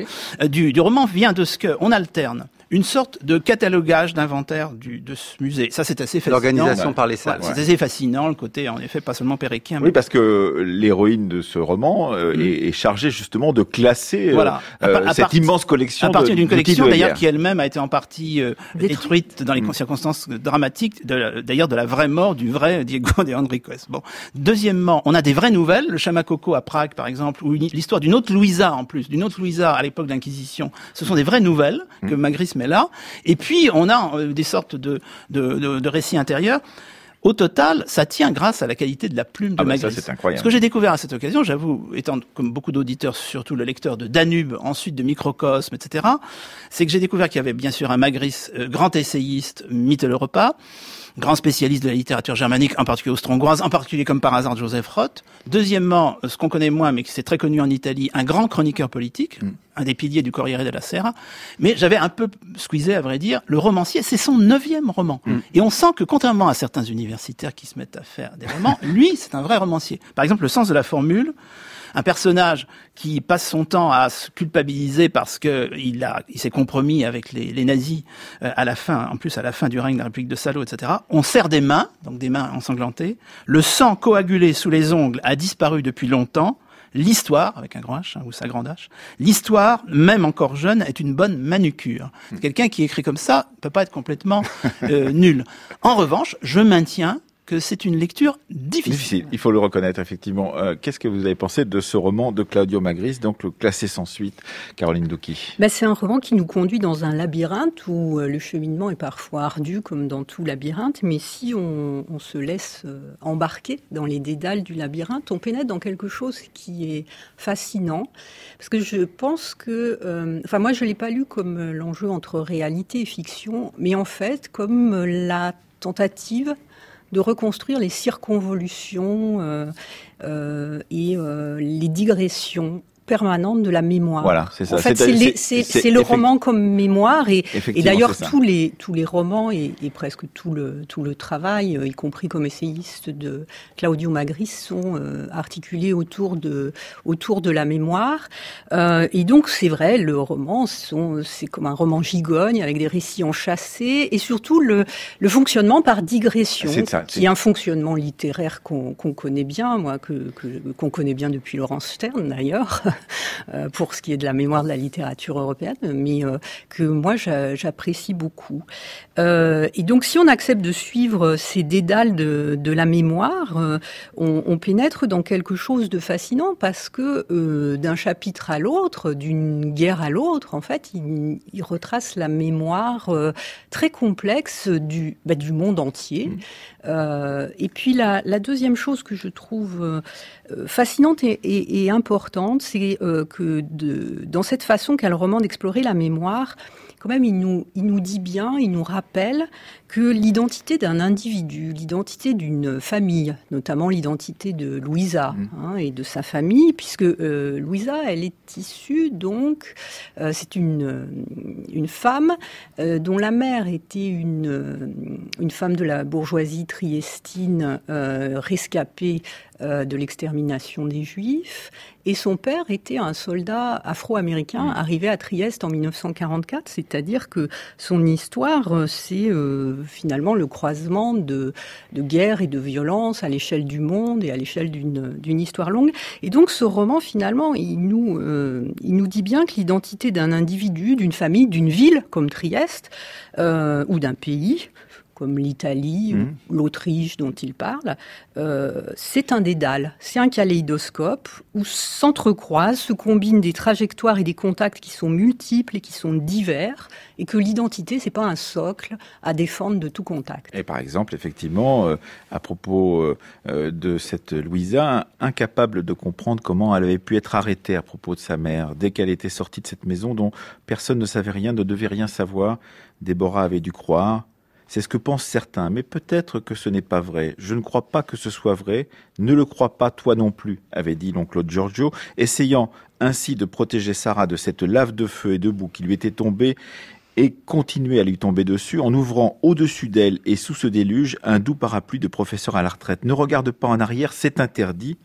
du roman vient de ce qu'on alterne une sorte de catalogage, d'inventaire de ce musée. Ça, c'est assez fascinant. L'organisation par les salles. C'est assez fascinant, le côté, en effet, pas seulement péréquien. Oui, parce que l'héroïne de ce roman est chargée justement de classer cette immense collection. À partir d'une collection, d'ailleurs, qui elle-même a été en partie détruite dans les circonstances dramatiques, d'ailleurs, de la vraie mort du vrai Diego de Henriquez. Bon. Deuxièmement, on a des vraies nouvelles. Le Chamacoco à Prague, par exemple, ou l'histoire d'une autre Louisa, en plus, d'une autre Louisa à l'époque de l'Inquisition. Ce sont des vraies nouvelles que Magris met là. Et puis, on a des sortes de récits intérieurs. Au total, ça tient grâce à la qualité de la plume de Magris. Ça, c'est incroyable. Ce que j'ai découvert à cette occasion, j'avoue, étant comme beaucoup d'auditeurs, surtout le lecteur de Danube, ensuite de Microcosme, etc., c'est que j'ai découvert qu'il y avait bien sûr un Magris, grand essayiste, mythe le repas, grand spécialiste de la littérature germanique, en particulier austro-hongroise, en particulier comme par hasard Joseph Roth. Deuxièmement, ce qu'on connaît moins, mais qui c'est très connu en Italie, un grand chroniqueur politique, un des piliers du Corriere della Sera. Mais j'avais un peu squeezé, à vrai dire, le romancier, c'est son 9e roman. Et on sent que, contrairement à certains universitaires qui se mettent à faire des romans, lui, c'est un vrai romancier. Par exemple, Le sens de la formule, un personnage qui passe son temps à se culpabiliser parce que il s'est compromis avec les nazis à la fin du règne de la République de Salo, etc. On serre des mains, donc des mains ensanglantées. Le sang coagulé sous les ongles a disparu depuis longtemps. L'histoire, avec un grand H, ou sa grande H, l'histoire, même encore jeune, est une bonne manucure. Quelqu'un qui écrit comme ça ne peut pas être complètement nul. En revanche, je maintiens que c'est une lecture difficile. Il faut le reconnaître, effectivement. Qu'est-ce que vous avez pensé de ce roman de Claudio Magris, donc le classé sans suite, Caroline Douchy? C'est un roman qui nous conduit dans un labyrinthe où le cheminement est parfois ardu, comme dans tout labyrinthe, mais si on se laisse embarquer dans les dédales du labyrinthe, on pénètre dans quelque chose qui est fascinant, parce que je pense que... moi, je ne l'ai pas lu comme l'enjeu entre réalité et fiction, mais en fait, comme la tentative de reconstruire les circonvolutions et les digressions permanente de la mémoire. Voilà, c'est ça. En fait, c'est le roman comme mémoire, et d'ailleurs tous les romans et presque tout le travail, y compris comme essayiste de Claudio Magris, sont articulés autour de la mémoire. Et donc c'est vrai, le roman, c'est comme un roman gigogne avec des récits enchâssés, et surtout le fonctionnement par digression, qui est un fonctionnement littéraire qu'on connaît bien, qu'on connaît bien depuis Laurence Stern d'ailleurs. Pour ce qui est de la mémoire de la littérature européenne, mais que moi j'apprécie beaucoup. Et donc si on accepte de suivre ces dédales de la mémoire, on pénètre dans quelque chose de fascinant, parce que d'un chapitre à l'autre, d'une guerre à l'autre, en fait, il retrace la mémoire très complexe du monde entier. Et puis la deuxième chose que je trouve fascinante et importante, c'est que dans cette façon qu'a le roman d'explorer la mémoire, quand même, il nous dit bien, il nous rappelle que l'identité d'un individu, l'identité d'une famille, notamment l'identité de Louisa et de sa famille, puisque Louisa, elle est issue donc, c'est une femme dont la mère était une femme de la bourgeoisie triestine rescapée de l'extermination des Juifs, et son père était un soldat afro-américain arrivé à Trieste en 1944, c'est-à-dire que son histoire, c'est finalement le croisement de guerre et de violence à l'échelle du monde et à l'échelle d'une histoire longue. Et donc ce roman, finalement, il nous dit bien que l'identité d'un individu, d'une famille, d'une ville comme Trieste, ou d'un pays comme l'Italie ou l'Autriche dont il parle, c'est un dédale, c'est un kaléidoscope où s'entrecroisent, se combinent des trajectoires et des contacts qui sont multiples et qui sont divers, et que l'identité, c'est pas un socle à défendre de tout contact. Et par exemple, effectivement, à propos de cette Louisa, incapable de comprendre comment elle avait pu être arrêtée à propos de sa mère, dès qu'elle était sortie de cette maison dont personne ne savait rien, ne devait rien savoir, Déborah avait dû croire. C'est ce que pensent certains, mais peut-être que ce n'est pas vrai. Je ne crois pas que ce soit vrai. Ne le crois pas toi non plus, avait dit l'oncle Giorgio, essayant ainsi de protéger Sarah de cette lave de feu et de boue qui lui était tombée et continuait à lui tomber dessus en ouvrant au-dessus d'elle et sous ce déluge un doux parapluie de professeur à la retraite. Ne regarde pas en arrière, c'est interdit.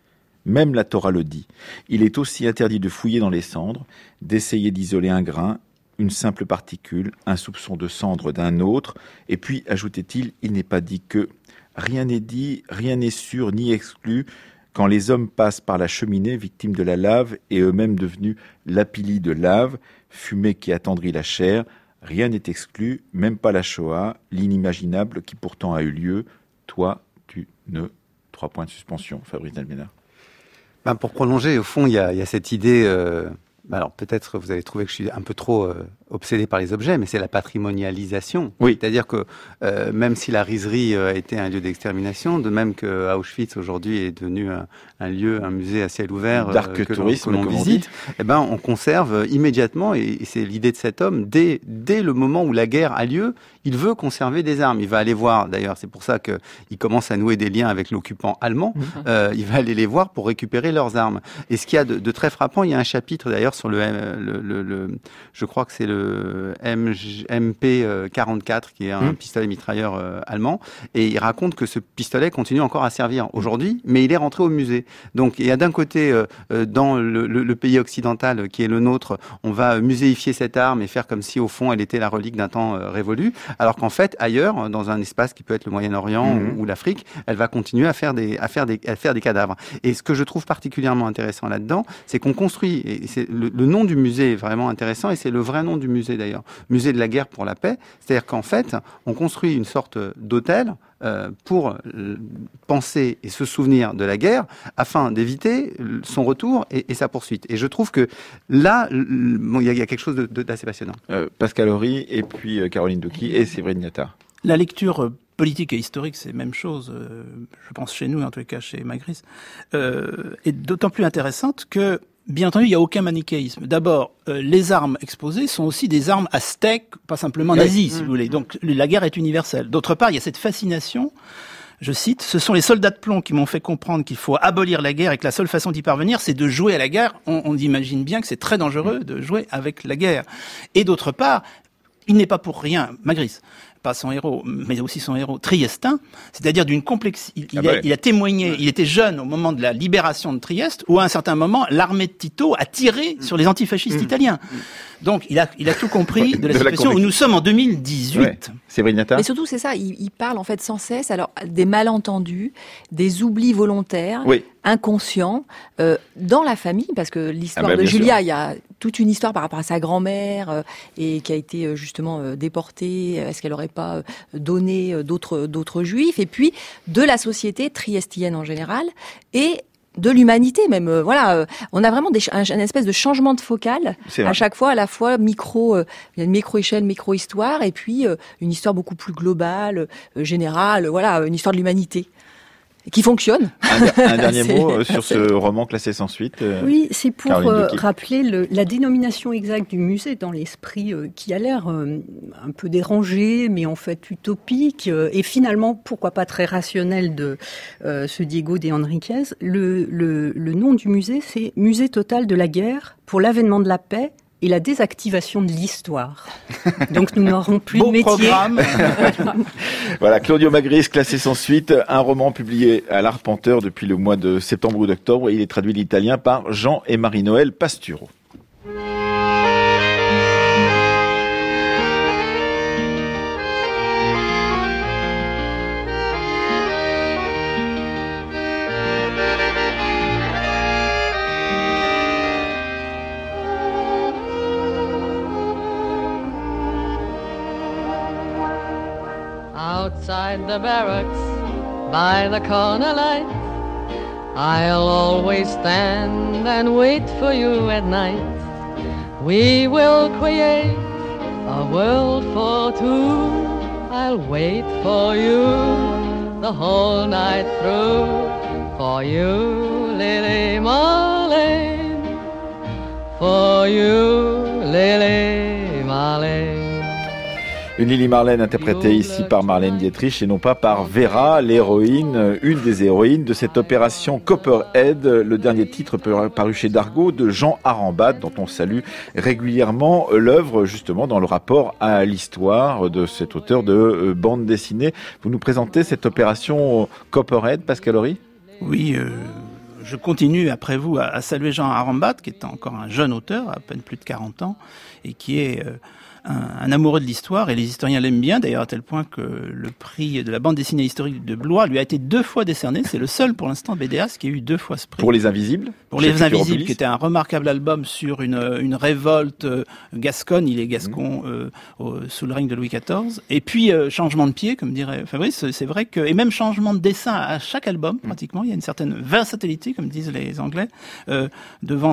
Même la Torah le dit. Il est aussi interdit de fouiller dans les cendres, d'essayer d'isoler un grain, une simple particule, un soupçon de cendre d'un autre. Et puis, ajoutait-il, il n'est pas dit que rien n'est dit, rien n'est sûr ni exclu quand les hommes passent par la cheminée, victimes de la lave et eux-mêmes devenus lapillis de lave, fumée qui attendrit la chair. Rien n'est exclu, même pas la Shoah, l'inimaginable qui pourtant a eu lieu. Toi, tu ne... 3 points de suspension, Fabrice Delménard. Pour prolonger, au fond, il y a cette idée... alors peut-être vous allez trouver que je suis un peu trop obsédé par les objets, mais c'est la patrimonialisation. Oui. C'est-à-dire que même si la riserie a été un lieu d'extermination, de même que Auschwitz aujourd'hui est devenu un lieu, un musée à ciel ouvert dark tourisme que l'on visite, on conserve immédiatement, et c'est l'idée de cet homme, dès le moment où la guerre a lieu, il veut conserver des armes. Il va aller voir, d'ailleurs, c'est pour ça qu'il commence à nouer des liens avec l'occupant allemand, il va aller les voir pour récupérer leurs armes. Et ce qu'il y a de très frappant, il y a un chapitre d'ailleurs sur je crois que c'est le MP44, qui est un pistolet mitrailleur allemand, et il raconte que ce pistolet continue encore à servir aujourd'hui, mais il est rentré au musée. Donc il y a d'un côté, dans le pays occidental qui est le nôtre, on va muséifier cette arme et faire comme si au fond elle était la relique d'un temps révolu, alors qu'en fait ailleurs, dans un espace qui peut être le Moyen-Orient ou l'Afrique, elle va continuer à faire des cadavres. Et ce que je trouve particulièrement intéressant là-dedans, c'est qu'on construit, et c'est le nom du musée est vraiment intéressant, et c'est le vrai nom du musée d'ailleurs, musée de la guerre pour la paix, c'est-à-dire qu'en fait, on construit une sorte d'hôtel pour penser et se souvenir de la guerre afin d'éviter son retour et sa poursuite. Et je trouve que là, il y a quelque chose d'assez passionnant. Pascal Horry, et puis Caroline Douky et Séverine Niattard. La lecture politique et historique, c'est la même chose, je pense chez nous, en tout cas chez Magris, est d'autant plus intéressante que, bien entendu, il n'y a aucun manichéisme. D'abord, les armes exposées sont aussi des armes aztèques, pas simplement nazies, si vous voulez. Donc, la guerre est universelle. D'autre part, il y a cette fascination je cite, « Ce sont les soldats de plomb qui m'ont fait comprendre qu'il faut abolir la guerre et que la seule façon d'y parvenir, c'est de jouer à la guerre. » On imagine bien que c'est très dangereux de jouer avec la guerre. Et d'autre part, il n'est pas pour rien, Magritte, pas son héros, mais aussi son héros triestin, c'est-à-dire d'une complexité. Il a témoigné, il était jeune au moment de la libération de Trieste, où à un certain moment, l'armée de Tito a tiré sur les antifascistes italiens. Donc, il a tout compris de la situation où nous sommes en 2018. Ouais. Séverine Attard. Mais surtout, c'est ça, il parle en fait sans cesse alors des malentendus, des oublis volontaires, inconscients, dans la famille, parce que l'histoire de Julia, il y a toute une histoire par rapport à sa grand-mère, et qui a été justement déportée. Est-ce qu'elle aurait pas donné d'autres juifs? Et puis, de la société triestienne en général, et de l'humanité même. On a vraiment une espèce de changement de focale à chaque fois, à la fois il y a une micro-échelle, micro-histoire, et puis une histoire beaucoup plus globale, générale, une histoire de l'humanité. Qui fonctionne. Un dernier mot sur ce roman classé sans suite. Oui, c'est pour rappeler la dénomination exacte du musée dans l'esprit qui a l'air un peu dérangé, mais en fait utopique, et finalement, pourquoi pas très rationnel de ce Diego de Enriquez. Le nom du musée, c'est Musée total de la guerre pour l'avènement de la paix et la désactivation de l'histoire. Donc nous n'aurons plus de métier. Voilà, Claudio Magritte, classé sans suite, un roman publié à l'Arpenteur depuis le mois de septembre ou d'octobre, et il est traduit de l'italien par Jean et Marie-Noël Pasturo. Outside the barracks, by the corner light, I'll always stand and wait for you at night. We will create a world for two. I'll wait for you the whole night through. For you, Lily Marlene. For you, Lily Marlene. Une Lily Marlene interprétée ici par Marlène Dietrich et non pas par Vera, l'héroïne, une des héroïnes de cette opération Copperhead, le dernier titre paru chez Dargaud de Jean Arambat, dont on salue régulièrement l'œuvre justement dans le rapport à l'histoire de cet auteur de bande dessinée. Vous nous présentez cette opération Copperhead, Pascal Horry ? Oui, je continue après vous à saluer Jean Arambat, qui est encore un jeune auteur, à peine plus de 40 ans, et qui est un amoureux de l'histoire, et les historiens l'aiment bien, d'ailleurs à tel point que le prix de la bande dessinée historique de Blois lui a été 2 fois décerné. C'est le seul pour l'instant BDas qui a eu 2 fois ce prix. Pour Les Invisibles ? Pour Les Invisibles, qui était un remarquable album sur une révolte gasconne, il est gascon sous le règne de Louis XIV, et puis changement de pied, comme dirait Fabrice, c'est vrai que, et même changement de dessin à chaque album, pratiquement, il y a une certaine versatilité, comme disent les Anglais, devant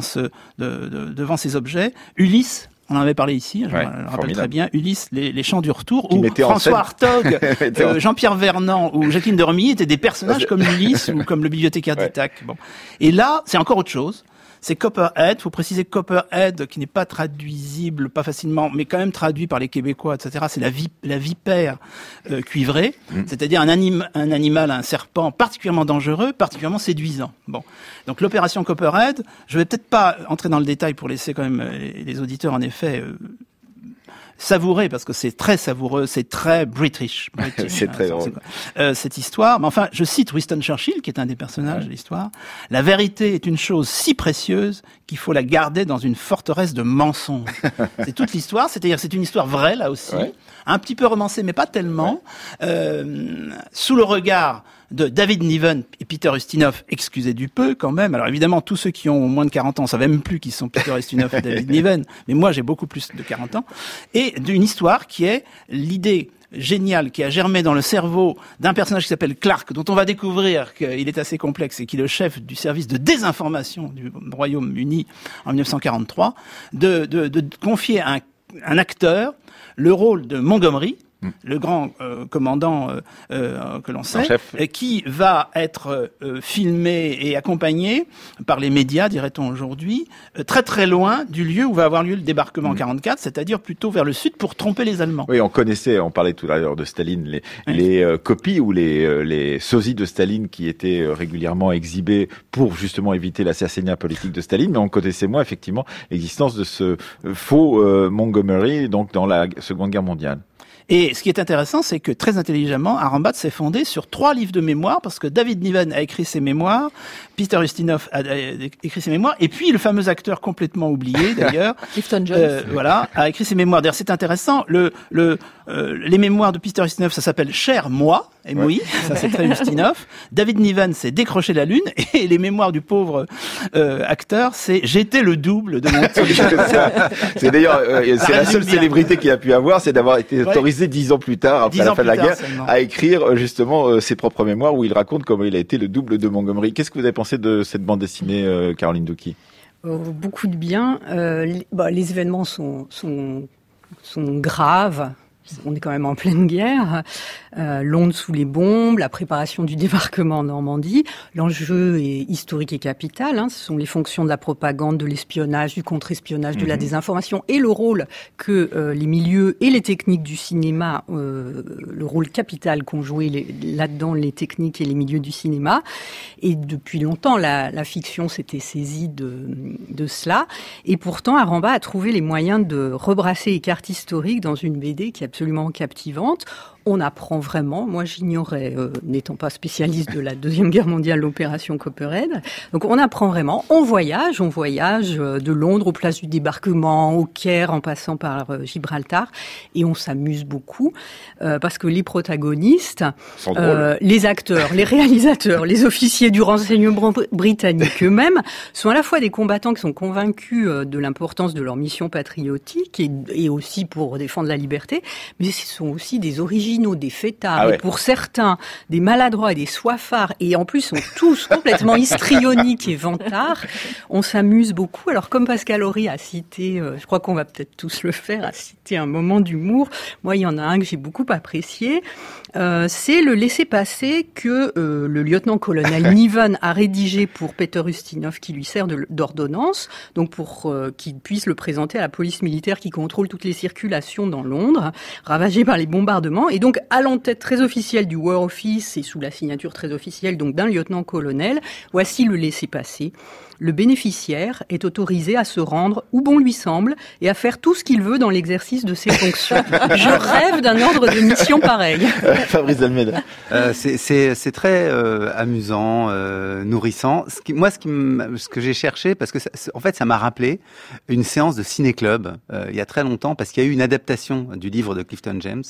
ces objets. Ulysse, on en avait parlé ici, je me rappelle très bien, Ulysse, les chants du retour, où François Hartog, Jean-Pierre Vernant ou Jacqueline de Romilly étaient des personnages comme Ulysse ou comme le bibliothécaire d'Ithaque. Bon. Et là, c'est encore autre chose. C'est Copperhead, faut préciser Copperhead, qui n'est pas traduisible, pas facilement, mais quand même traduit par les Québécois, etc. C'est la vipère cuivrée, c'est-à-dire un animal, un serpent particulièrement dangereux, particulièrement séduisant. Bon, donc l'opération Copperhead, je vais peut-être pas entrer dans le détail pour laisser quand même les auditeurs en effet savourer, parce que c'est très savoureux, c'est très British. C'est très drôle. Cette histoire, mais enfin, je cite Winston Churchill, qui est un des personnages de l'histoire. La vérité est une chose si précieuse qu'il faut la garder dans une forteresse de mensonges. C'est toute l'histoire, c'est-à-dire c'est une histoire vraie, là aussi, un petit peu romancée, mais pas tellement, sous le regard de David Niven et Peter Ustinov, excusez du peu quand même. Alors évidemment, tous ceux qui ont moins de 40 ans savent même plus qui sont Peter Ustinov et David Niven, mais moi j'ai beaucoup plus de 40 ans. Et d'une histoire qui est l'idée géniale qui a germé dans le cerveau d'un personnage qui s'appelle Clark, dont on va découvrir qu'il est assez complexe et qui est le chef du service de désinformation du Royaume-Uni en 1943, de confier à un acteur le rôle de Montgomery, le grand commandant que l'on sait, qui va être filmé et accompagné par les médias, dirait-on aujourd'hui, très très loin du lieu où va avoir lieu le débarquement en 44, c'est-à-dire plutôt vers le sud pour tromper les Allemands. Oui, on parlait tout à l'heure de Staline, les copies ou les sosies de Staline qui étaient régulièrement exhibées pour justement éviter l'assassinat politique de Staline, mais on connaissait moins effectivement l'existence de ce faux Montgomery, donc dans la Seconde Guerre mondiale. Et ce qui est intéressant, c'est que très intelligemment, Arambad s'est fondé sur 3 livres de mémoires, parce que David Niven a écrit ses mémoires, Peter Ustinov a écrit ses mémoires, et puis le fameux acteur complètement oublié d'ailleurs, Clifton Jones, a écrit ses mémoires. D'ailleurs, c'est intéressant. Les mémoires de Peter Ustinov, ça s'appelle Cher moi, MOI, ça c'est très Ustinov. David Niven, c'est Décrocher la lune, et les mémoires du pauvre acteur, c'est J'étais le double de mon type. C'est d'ailleurs, c'est la seule célébrité qu'il a pu avoir, c'est d'avoir été autorisé 10 ans plus tard, après la fin de la guerre, à écrire justement ses propres mémoires où il raconte comment il a été le double de Montgomery. Qu'est-ce que vous avez pensé de cette bande dessinée, Caroline Douki? Beaucoup de bien. Les événements sont graves. On est quand même en pleine guerre. Londres sous les bombes, la préparation du débarquement en Normandie. L'enjeu est historique et capital. Ce sont les fonctions de la propagande, de l'espionnage, du contre-espionnage, de la désinformation et le rôle que les milieux et les techniques du cinéma, le rôle capital qu'ont joué là-dedans les techniques et les milieux du cinéma. Et depuis longtemps, la fiction s'était saisie de cela. Et pourtant, Arambad a trouvé les moyens de rebrasser les cartes historiques dans une BD qui est absolument captivante. On apprend vraiment, moi j'ignorais, n'étant pas spécialiste de la Deuxième Guerre mondiale, l'opération Copperhead. Donc on apprend vraiment, on voyage de Londres aux places du débarquement, au Caire, en passant par Gibraltar, et on s'amuse beaucoup, parce que les protagonistes, les acteurs, les réalisateurs, les officiers du renseignement britannique eux-mêmes, sont à la fois des combattants qui sont convaincus de l'importance de leur mission patriotique, et aussi pour défendre la liberté, mais ce sont aussi des originaux, des fêtards, et pour certains, des maladroits et des soifards, et en plus sont tous complètement histrioniques et vantards. On s'amuse beaucoup. Alors comme Pascal Horry a cité, je crois qu'on va peut-être tous le faire, a cité un moment d'humour. Moi, il y en a un que j'ai beaucoup apprécié. C'est le laissez-passer que le lieutenant-colonel Niven a rédigé pour Peter Ustinov, qui lui sert d'ordonnance, donc pour qu'il puisse le présenter à la police militaire qui contrôle toutes les circulations dans Londres, ravagées par les bombardements. Et donc, à l'entête très officielle du War Office et sous la signature très officielle donc d'un lieutenant-colonel, voici le laissez-passer. Le bénéficiaire est autorisé à se rendre où bon lui semble et à faire tout ce qu'il veut dans l'exercice de ses fonctions. Je rêve d'un ordre de mission pareil. Fabrice Almeida. C'est très amusant, nourrissant. Ce que j'ai cherché, parce que en fait, ça m'a rappelé une séance de ciné-club il y a très longtemps, parce qu'il y a eu une adaptation du livre de Clifton James.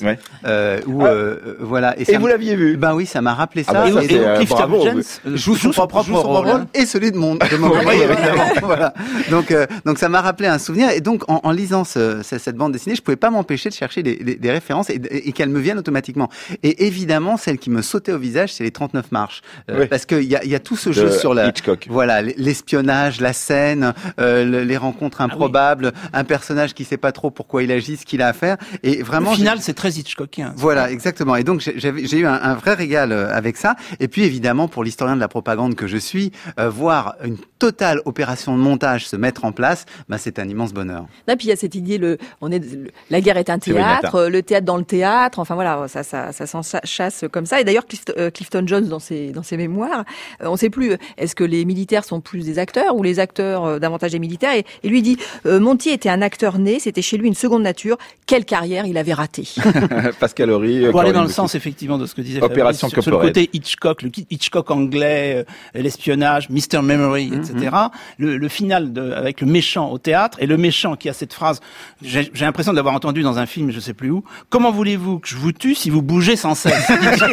Voilà. Et vous l'aviez vu? Ben oui, ça m'a rappelé ça. Et Clifton James joue son propre rôle et celui de mon oui, évidemment. Voilà. Donc ça m'a rappelé un souvenir. Et donc, en lisant cette bande dessinée, je pouvais pas m'empêcher de chercher des références et qu'elles me viennent automatiquement. Et évidemment, celle qui me sautait au visage, c'est les 39 marches. Parce qu'il y a tout ce jeu sur Hitchcock. Voilà, l'espionnage, la scène, les rencontres improbables, un personnage qui sait pas trop pourquoi il agit, ce qu'il a à faire. Et vraiment, au final, c'est très Hitchcockien. Voilà, exactement. Et donc, j'ai eu un vrai régal avec ça. Et puis, évidemment, pour l'historien de la propagande que je suis, voir une totale opération de montage se mettre en place, c'est un immense bonheur. Là, puis il y a cette idée, la guerre est un théâtre, le théâtre dans le théâtre, enfin voilà, ça s'en chasse comme ça. Et d'ailleurs, Clifton Jones, dans ses mémoires, on ne sait plus, est-ce que les militaires sont plus des acteurs ou les acteurs davantage des militaires, et lui dit, Monty était un acteur né, c'était chez lui une seconde nature, quelle carrière il avait raté. Pascal Horry. Pour aller dans le sens, effectivement, de ce que disait Fabrice, sur le côté Hitchcock, le Hitchcock anglais, l'espionnage, Mr. Memory, etc. Le final avec le méchant au théâtre, et le méchant qui a cette phrase, j'ai l'impression de l'avoir entendu dans un film, je sais plus où, comment voulez-vous que je vous tue si vous bougez sans cesse?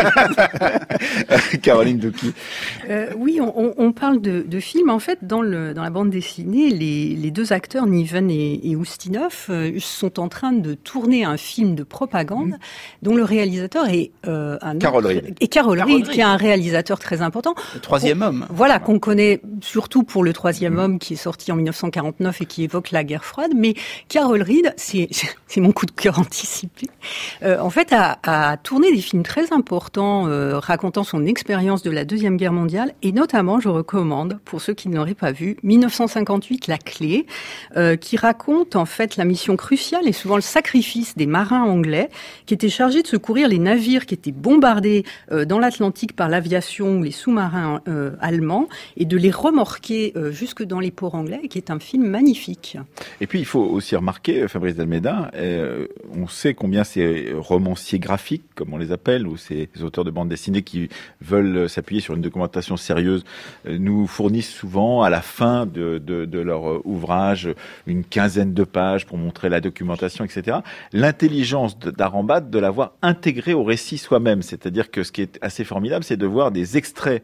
Caroline Douki. Oui, on parle de films. En fait, dans la bande dessinée, les deux acteurs, Niven et Ustinov, sont en train de tourner un film de propagande dont le réalisateur est Carol Reed. Et Carol Reed, qui est un réalisateur très important. Le troisième homme. Voilà, qu'on connaît surtout pour le troisième homme qui est sorti en 1949 et qui évoque la guerre froide. Mais Carol Reed, c'est mon coup de cœur anticipé, en fait, a tourné des films très importants racontant son expérience de la Deuxième Guerre mondiale. Et notamment, je recommande, pour ceux qui ne l'auraient pas vu, 1958, La Clé, qui raconte en fait la mission cruciale et souvent le sacrifice des marins anglais qui étaient chargés de secourir les navires qui étaient bombardés dans l'Atlantique par l'aviation ou les sous-marins allemands et de les remorquer jusque dans les ports anglais, qui est un film magnifique. Et puis il faut aussi remarquer, Fabrice Dalméda, on sait combien ces romanciers graphiques, comme on les appelle, ou ces auteurs de bande dessinée qui veulent s'appuyer sur une documentation sérieuse, nous fournissent souvent à la fin de leur ouvrage une quinzaine de pages pour montrer la documentation, etc. L'intelligence d'Arambad de l'avoir intégré au récit soi-même, c'est-à-dire que ce qui est assez formidable, c'est de voir des extraits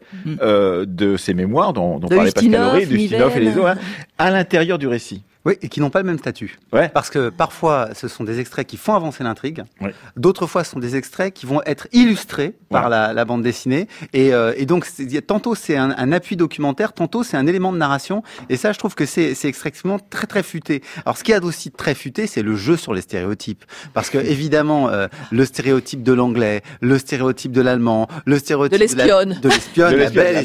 de ces mémoires dont parlait Pascal Horry, d'Ustinov et les autres, à l'intérieur du récit. Oui, et qui n'ont pas le même statut. Ouais. Parce que parfois, ce sont des extraits qui font avancer l'intrigue. Ouais. D'autres fois, ce sont des extraits qui vont être illustrés par la bande dessinée. Et donc, tantôt c'est un appui documentaire, tantôt c'est un élément de narration. Et ça, je trouve que c'est extrêmement très très futé. Alors, ce qu'il y a d'aussi très futé, c'est le jeu sur les stéréotypes. Parce que évidemment, le stéréotype de l'anglais, le stéréotype de l'allemand, le stéréotype de l'espionne, la belle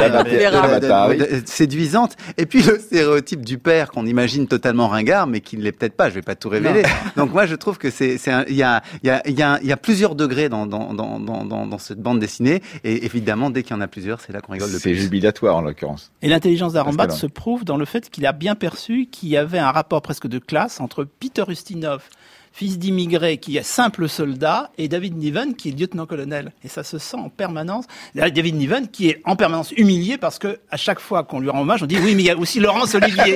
espionne, séduisante. Et puis le stéréotype du père qu'on imagine totalement ringard, mais qui ne l'est peut-être pas. Je vais pas tout révéler. Donc moi, je trouve que il y a plusieurs degrés dans cette bande dessinée. Et évidemment, dès qu'il y en a plusieurs, c'est là qu'on rigole le plus. C'est jubilatoire en l'occurrence. Et l'intelligence d'Arambad se prouve dans le fait qu'il a bien perçu qu'il y avait un rapport presque de classe entre Peter Ustinov, fils d'immigré qui est simple soldat, et David Niven qui est lieutenant-colonel. Et ça se sent en permanence. David Niven qui est en permanence humilié parce que à chaque fois qu'on lui rend hommage, on dit oui, mais il y a aussi Laurence Olivier.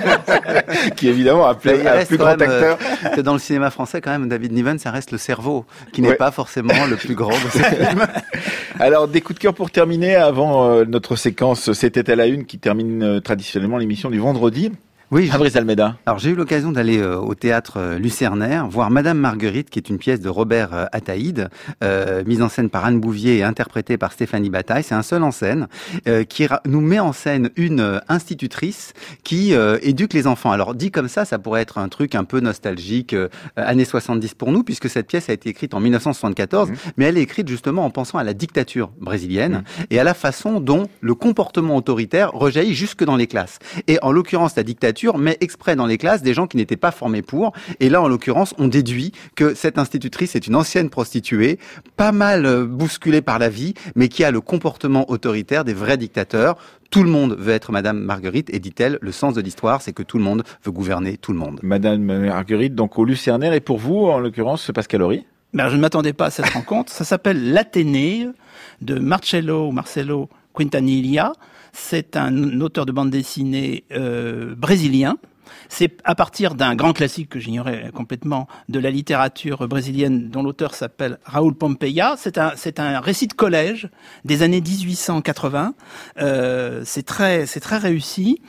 Qui évidemment a plus grand acteur. Que dans le cinéma français, quand même, David Niven, ça reste le cerveau, qui n'est pas forcément le plus grand de ces films. Alors, des coups de cœur pour terminer, avant notre séquence C'était à la une, qui termine traditionnellement l'émission du vendredi. Oui, Fabrice Dalméda. Alors j'ai eu l'occasion d'aller au théâtre Lucernaire voir Madame Marguerite, qui est une pièce de Robert Ataïde, mise en scène par Anne Bouvier et interprétée par Stéphanie Bataille. C'est un seul en scène qui nous met en scène une institutrice qui éduque les enfants. Alors dit comme ça pourrait être un truc un peu nostalgique, années 70 pour nous, puisque cette pièce a été écrite en 1974, mais elle est écrite justement en pensant à la dictature brésilienne et à la façon dont le comportement autoritaire rejaillit jusque dans les classes. Et en l'occurrence, la dictature met exprès dans les classes des gens qui n'étaient pas formés pour. Et là, en l'occurrence, on déduit que cette institutrice est une ancienne prostituée, pas mal bousculée par la vie, mais qui a le comportement autoritaire des vrais dictateurs. Tout le monde veut être Madame Marguerite, et dit-elle, le sens de l'histoire, c'est que tout le monde veut gouverner tout le monde. Madame Marguerite, donc au Lucernaire, et pour vous, en l'occurrence, Pascal Horry? Je ne m'attendais pas à cette rencontre. Ça s'appelle L'Athénée de Marcello Quintanilla. C'est un auteur de bande dessinée brésilien. C'est à partir d'un grand classique que j'ignorais complètement de la littérature brésilienne, dont l'auteur s'appelle Raoul Pompeia. C'est un récit de collège des années 1880. C'est très réussi.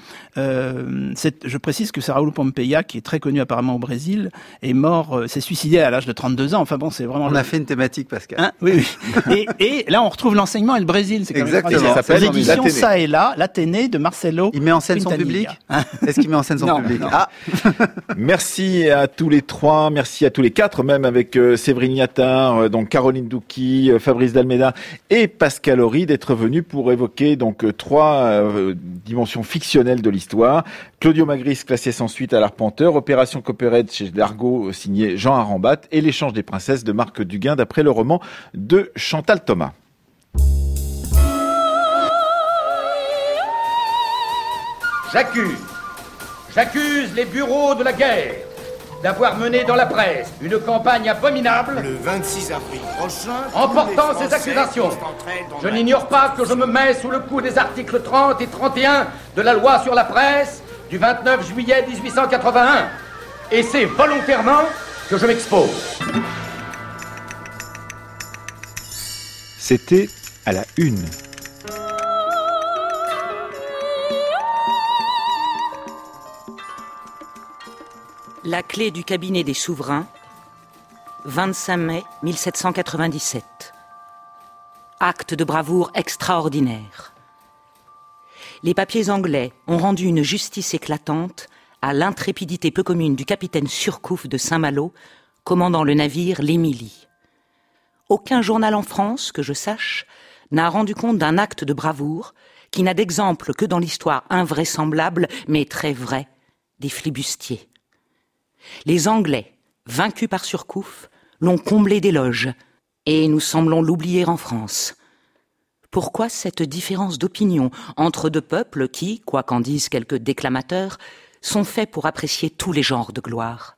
Je précise que c'est Raoul Pompeia, qui est très connu apparemment au Brésil, est mort, s'est suicidé à l'âge de 32 ans. Enfin bon, c'est vraiment... On a fait une thématique, Pascal. Oui. Et là, on retrouve l'enseignement et le Brésil. C'est exactement. Ça s'appelle éditions Ça et Là, l'Athénée de Marcello. Il met en scène son public? Est-ce qu'il met en scène son public? Non. Ah. Merci à tous les trois, merci à tous les quatre, même avec Séverine Yattard, donc Caroline Douki, Fabrice Dalméda et Pascal Horry, d'être venus pour évoquer donc trois dimensions fictionnelles de l'histoire. Claudio Magris, classé sans suite à l'Arpenteur, Opération Copperhead chez Largo, signé Jean Arambad, et L'échange des princesses de Marc Duguin, d'après le roman de Chantal Thomas. J'accuse les bureaux de la guerre d'avoir mené dans la presse une campagne abominable le 26 avril prochain, en portant ces accusations. Je n'ignore pas que je me mets sous le coup des articles 30 et 31 de la loi sur la presse du 29 juillet 1881. Et c'est volontairement que je m'expose. C'était à la une. La clé du cabinet des souverains, 25 mai 1797. Acte de bravoure extraordinaire. Les papiers anglais ont rendu une justice éclatante à l'intrépidité peu commune du capitaine Surcouf de Saint-Malo, commandant le navire l'Émilie. Aucun journal en France, que je sache, n'a rendu compte d'un acte de bravoure qui n'a d'exemple que dans l'histoire invraisemblable, mais très vraie, des flibustiers. Les Anglais, vaincus par Surcouf, l'ont comblé d'éloges, et nous semblons l'oublier en France. Pourquoi cette différence d'opinion entre deux peuples qui, quoi qu'en disent quelques déclamateurs, sont faits pour apprécier tous les genres de gloire?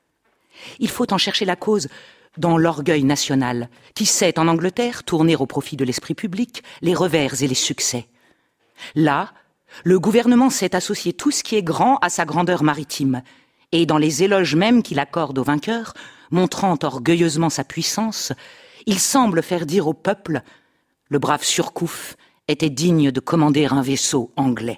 Il faut en chercher la cause dans l'orgueil national, qui sait en Angleterre tourner au profit de l'esprit public les revers et les succès. Là, le gouvernement sait associer tout ce qui est grand à sa grandeur maritime, et dans les éloges mêmes qu'il accorde aux vainqueurs, montrant orgueilleusement sa puissance, il semble faire dire au peuple: le brave Surcouf était digne de commander un vaisseau anglais.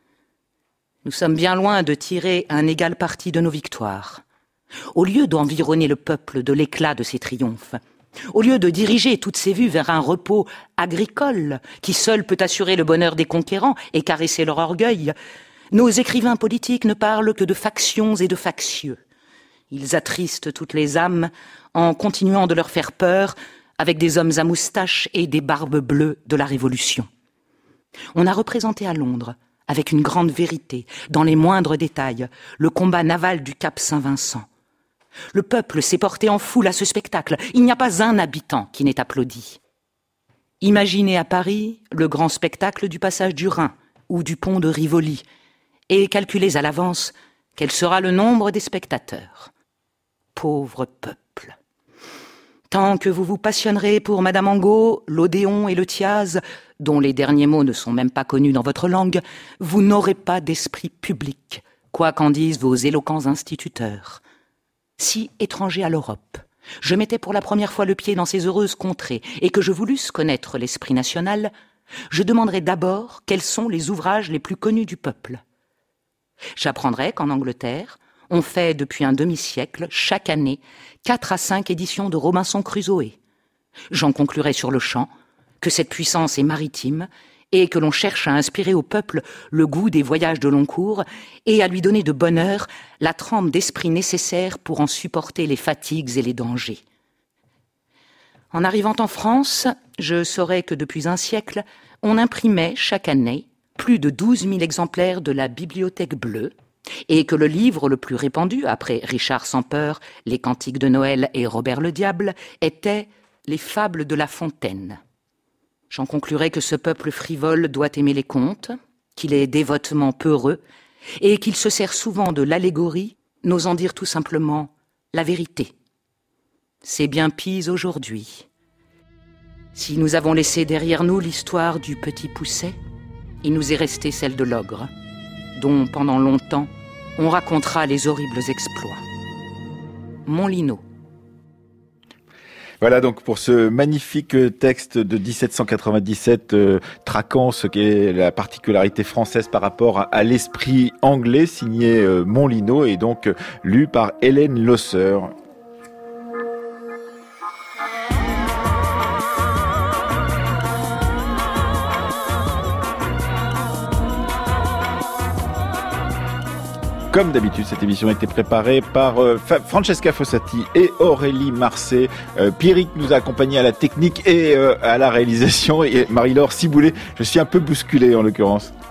Nous sommes bien loin de tirer un égal parti de nos victoires. Au lieu d'environner le peuple de l'éclat de ses triomphes, au lieu de diriger toutes ses vues vers un repos agricole qui seul peut assurer le bonheur des conquérants et caresser leur orgueil, nos écrivains politiques ne parlent que de factions et de factieux. Ils attristent toutes les âmes en continuant de leur faire peur avec des hommes à moustaches et des barbes bleues de la Révolution. On a représenté à Londres, avec une grande vérité, dans les moindres détails, le combat naval du Cap Saint-Vincent. Le peuple s'est porté en foule à ce spectacle. Il n'y a pas un habitant qui n'ait applaudi. Imaginez à Paris le grand spectacle du passage du Rhin ou du pont de Rivoli et calculez à l'avance quel sera le nombre des spectateurs. Pauvre peuple. Tant que vous vous passionnerez pour Madame Angot, l'Odéon et le Thiaz, dont les derniers mots ne sont même pas connus dans votre langue, vous n'aurez pas d'esprit public, quoi qu'en disent vos éloquents instituteurs. Si, étranger à l'Europe, je mettais pour la première fois le pied dans ces heureuses contrées et que je voulusse connaître l'esprit national, je demanderais d'abord quels sont les ouvrages les plus connus du peuple. J'apprendrais qu'en Angleterre, on fait depuis un demi-siècle, chaque année, 4 à 5 éditions de Robinson Crusoé. J'en conclurais sur le champ que cette puissance est maritime et que l'on cherche à inspirer au peuple le goût des voyages de long cours et à lui donner de bonne heure la trempe d'esprit nécessaire pour en supporter les fatigues et les dangers. En arrivant en France, je saurais que depuis un siècle, on imprimait chaque année plus de 12 000 exemplaires de la Bibliothèque bleue, et que le livre le plus répandu, après Richard sans peur, Les Cantiques de Noël et Robert le Diable, était Les Fables de La Fontaine. J'en conclurai que ce peuple frivole doit aimer les contes, qu'il est dévotement peureux, et qu'il se sert souvent de l'allégorie, n'osant dire tout simplement la vérité. C'est bien pis aujourd'hui. Si nous avons laissé derrière nous l'histoire du petit Pousset, il nous est resté celle de l'ogre, dont pendant longtemps on racontera les horribles exploits. Monlinot. Voilà donc pour ce magnifique texte de 1797 traquant ce qu'est la particularité française par rapport à l'esprit anglais, signé Monlinot et donc lu par Hélène Losser. Comme d'habitude, cette émission a été préparée par Francesca Fossati et Aurélie Marcet. Pierrick nous a accompagnés à la technique et à la réalisation. Et Marie-Laure Ciboulet, je suis un peu bousculé en l'occurrence.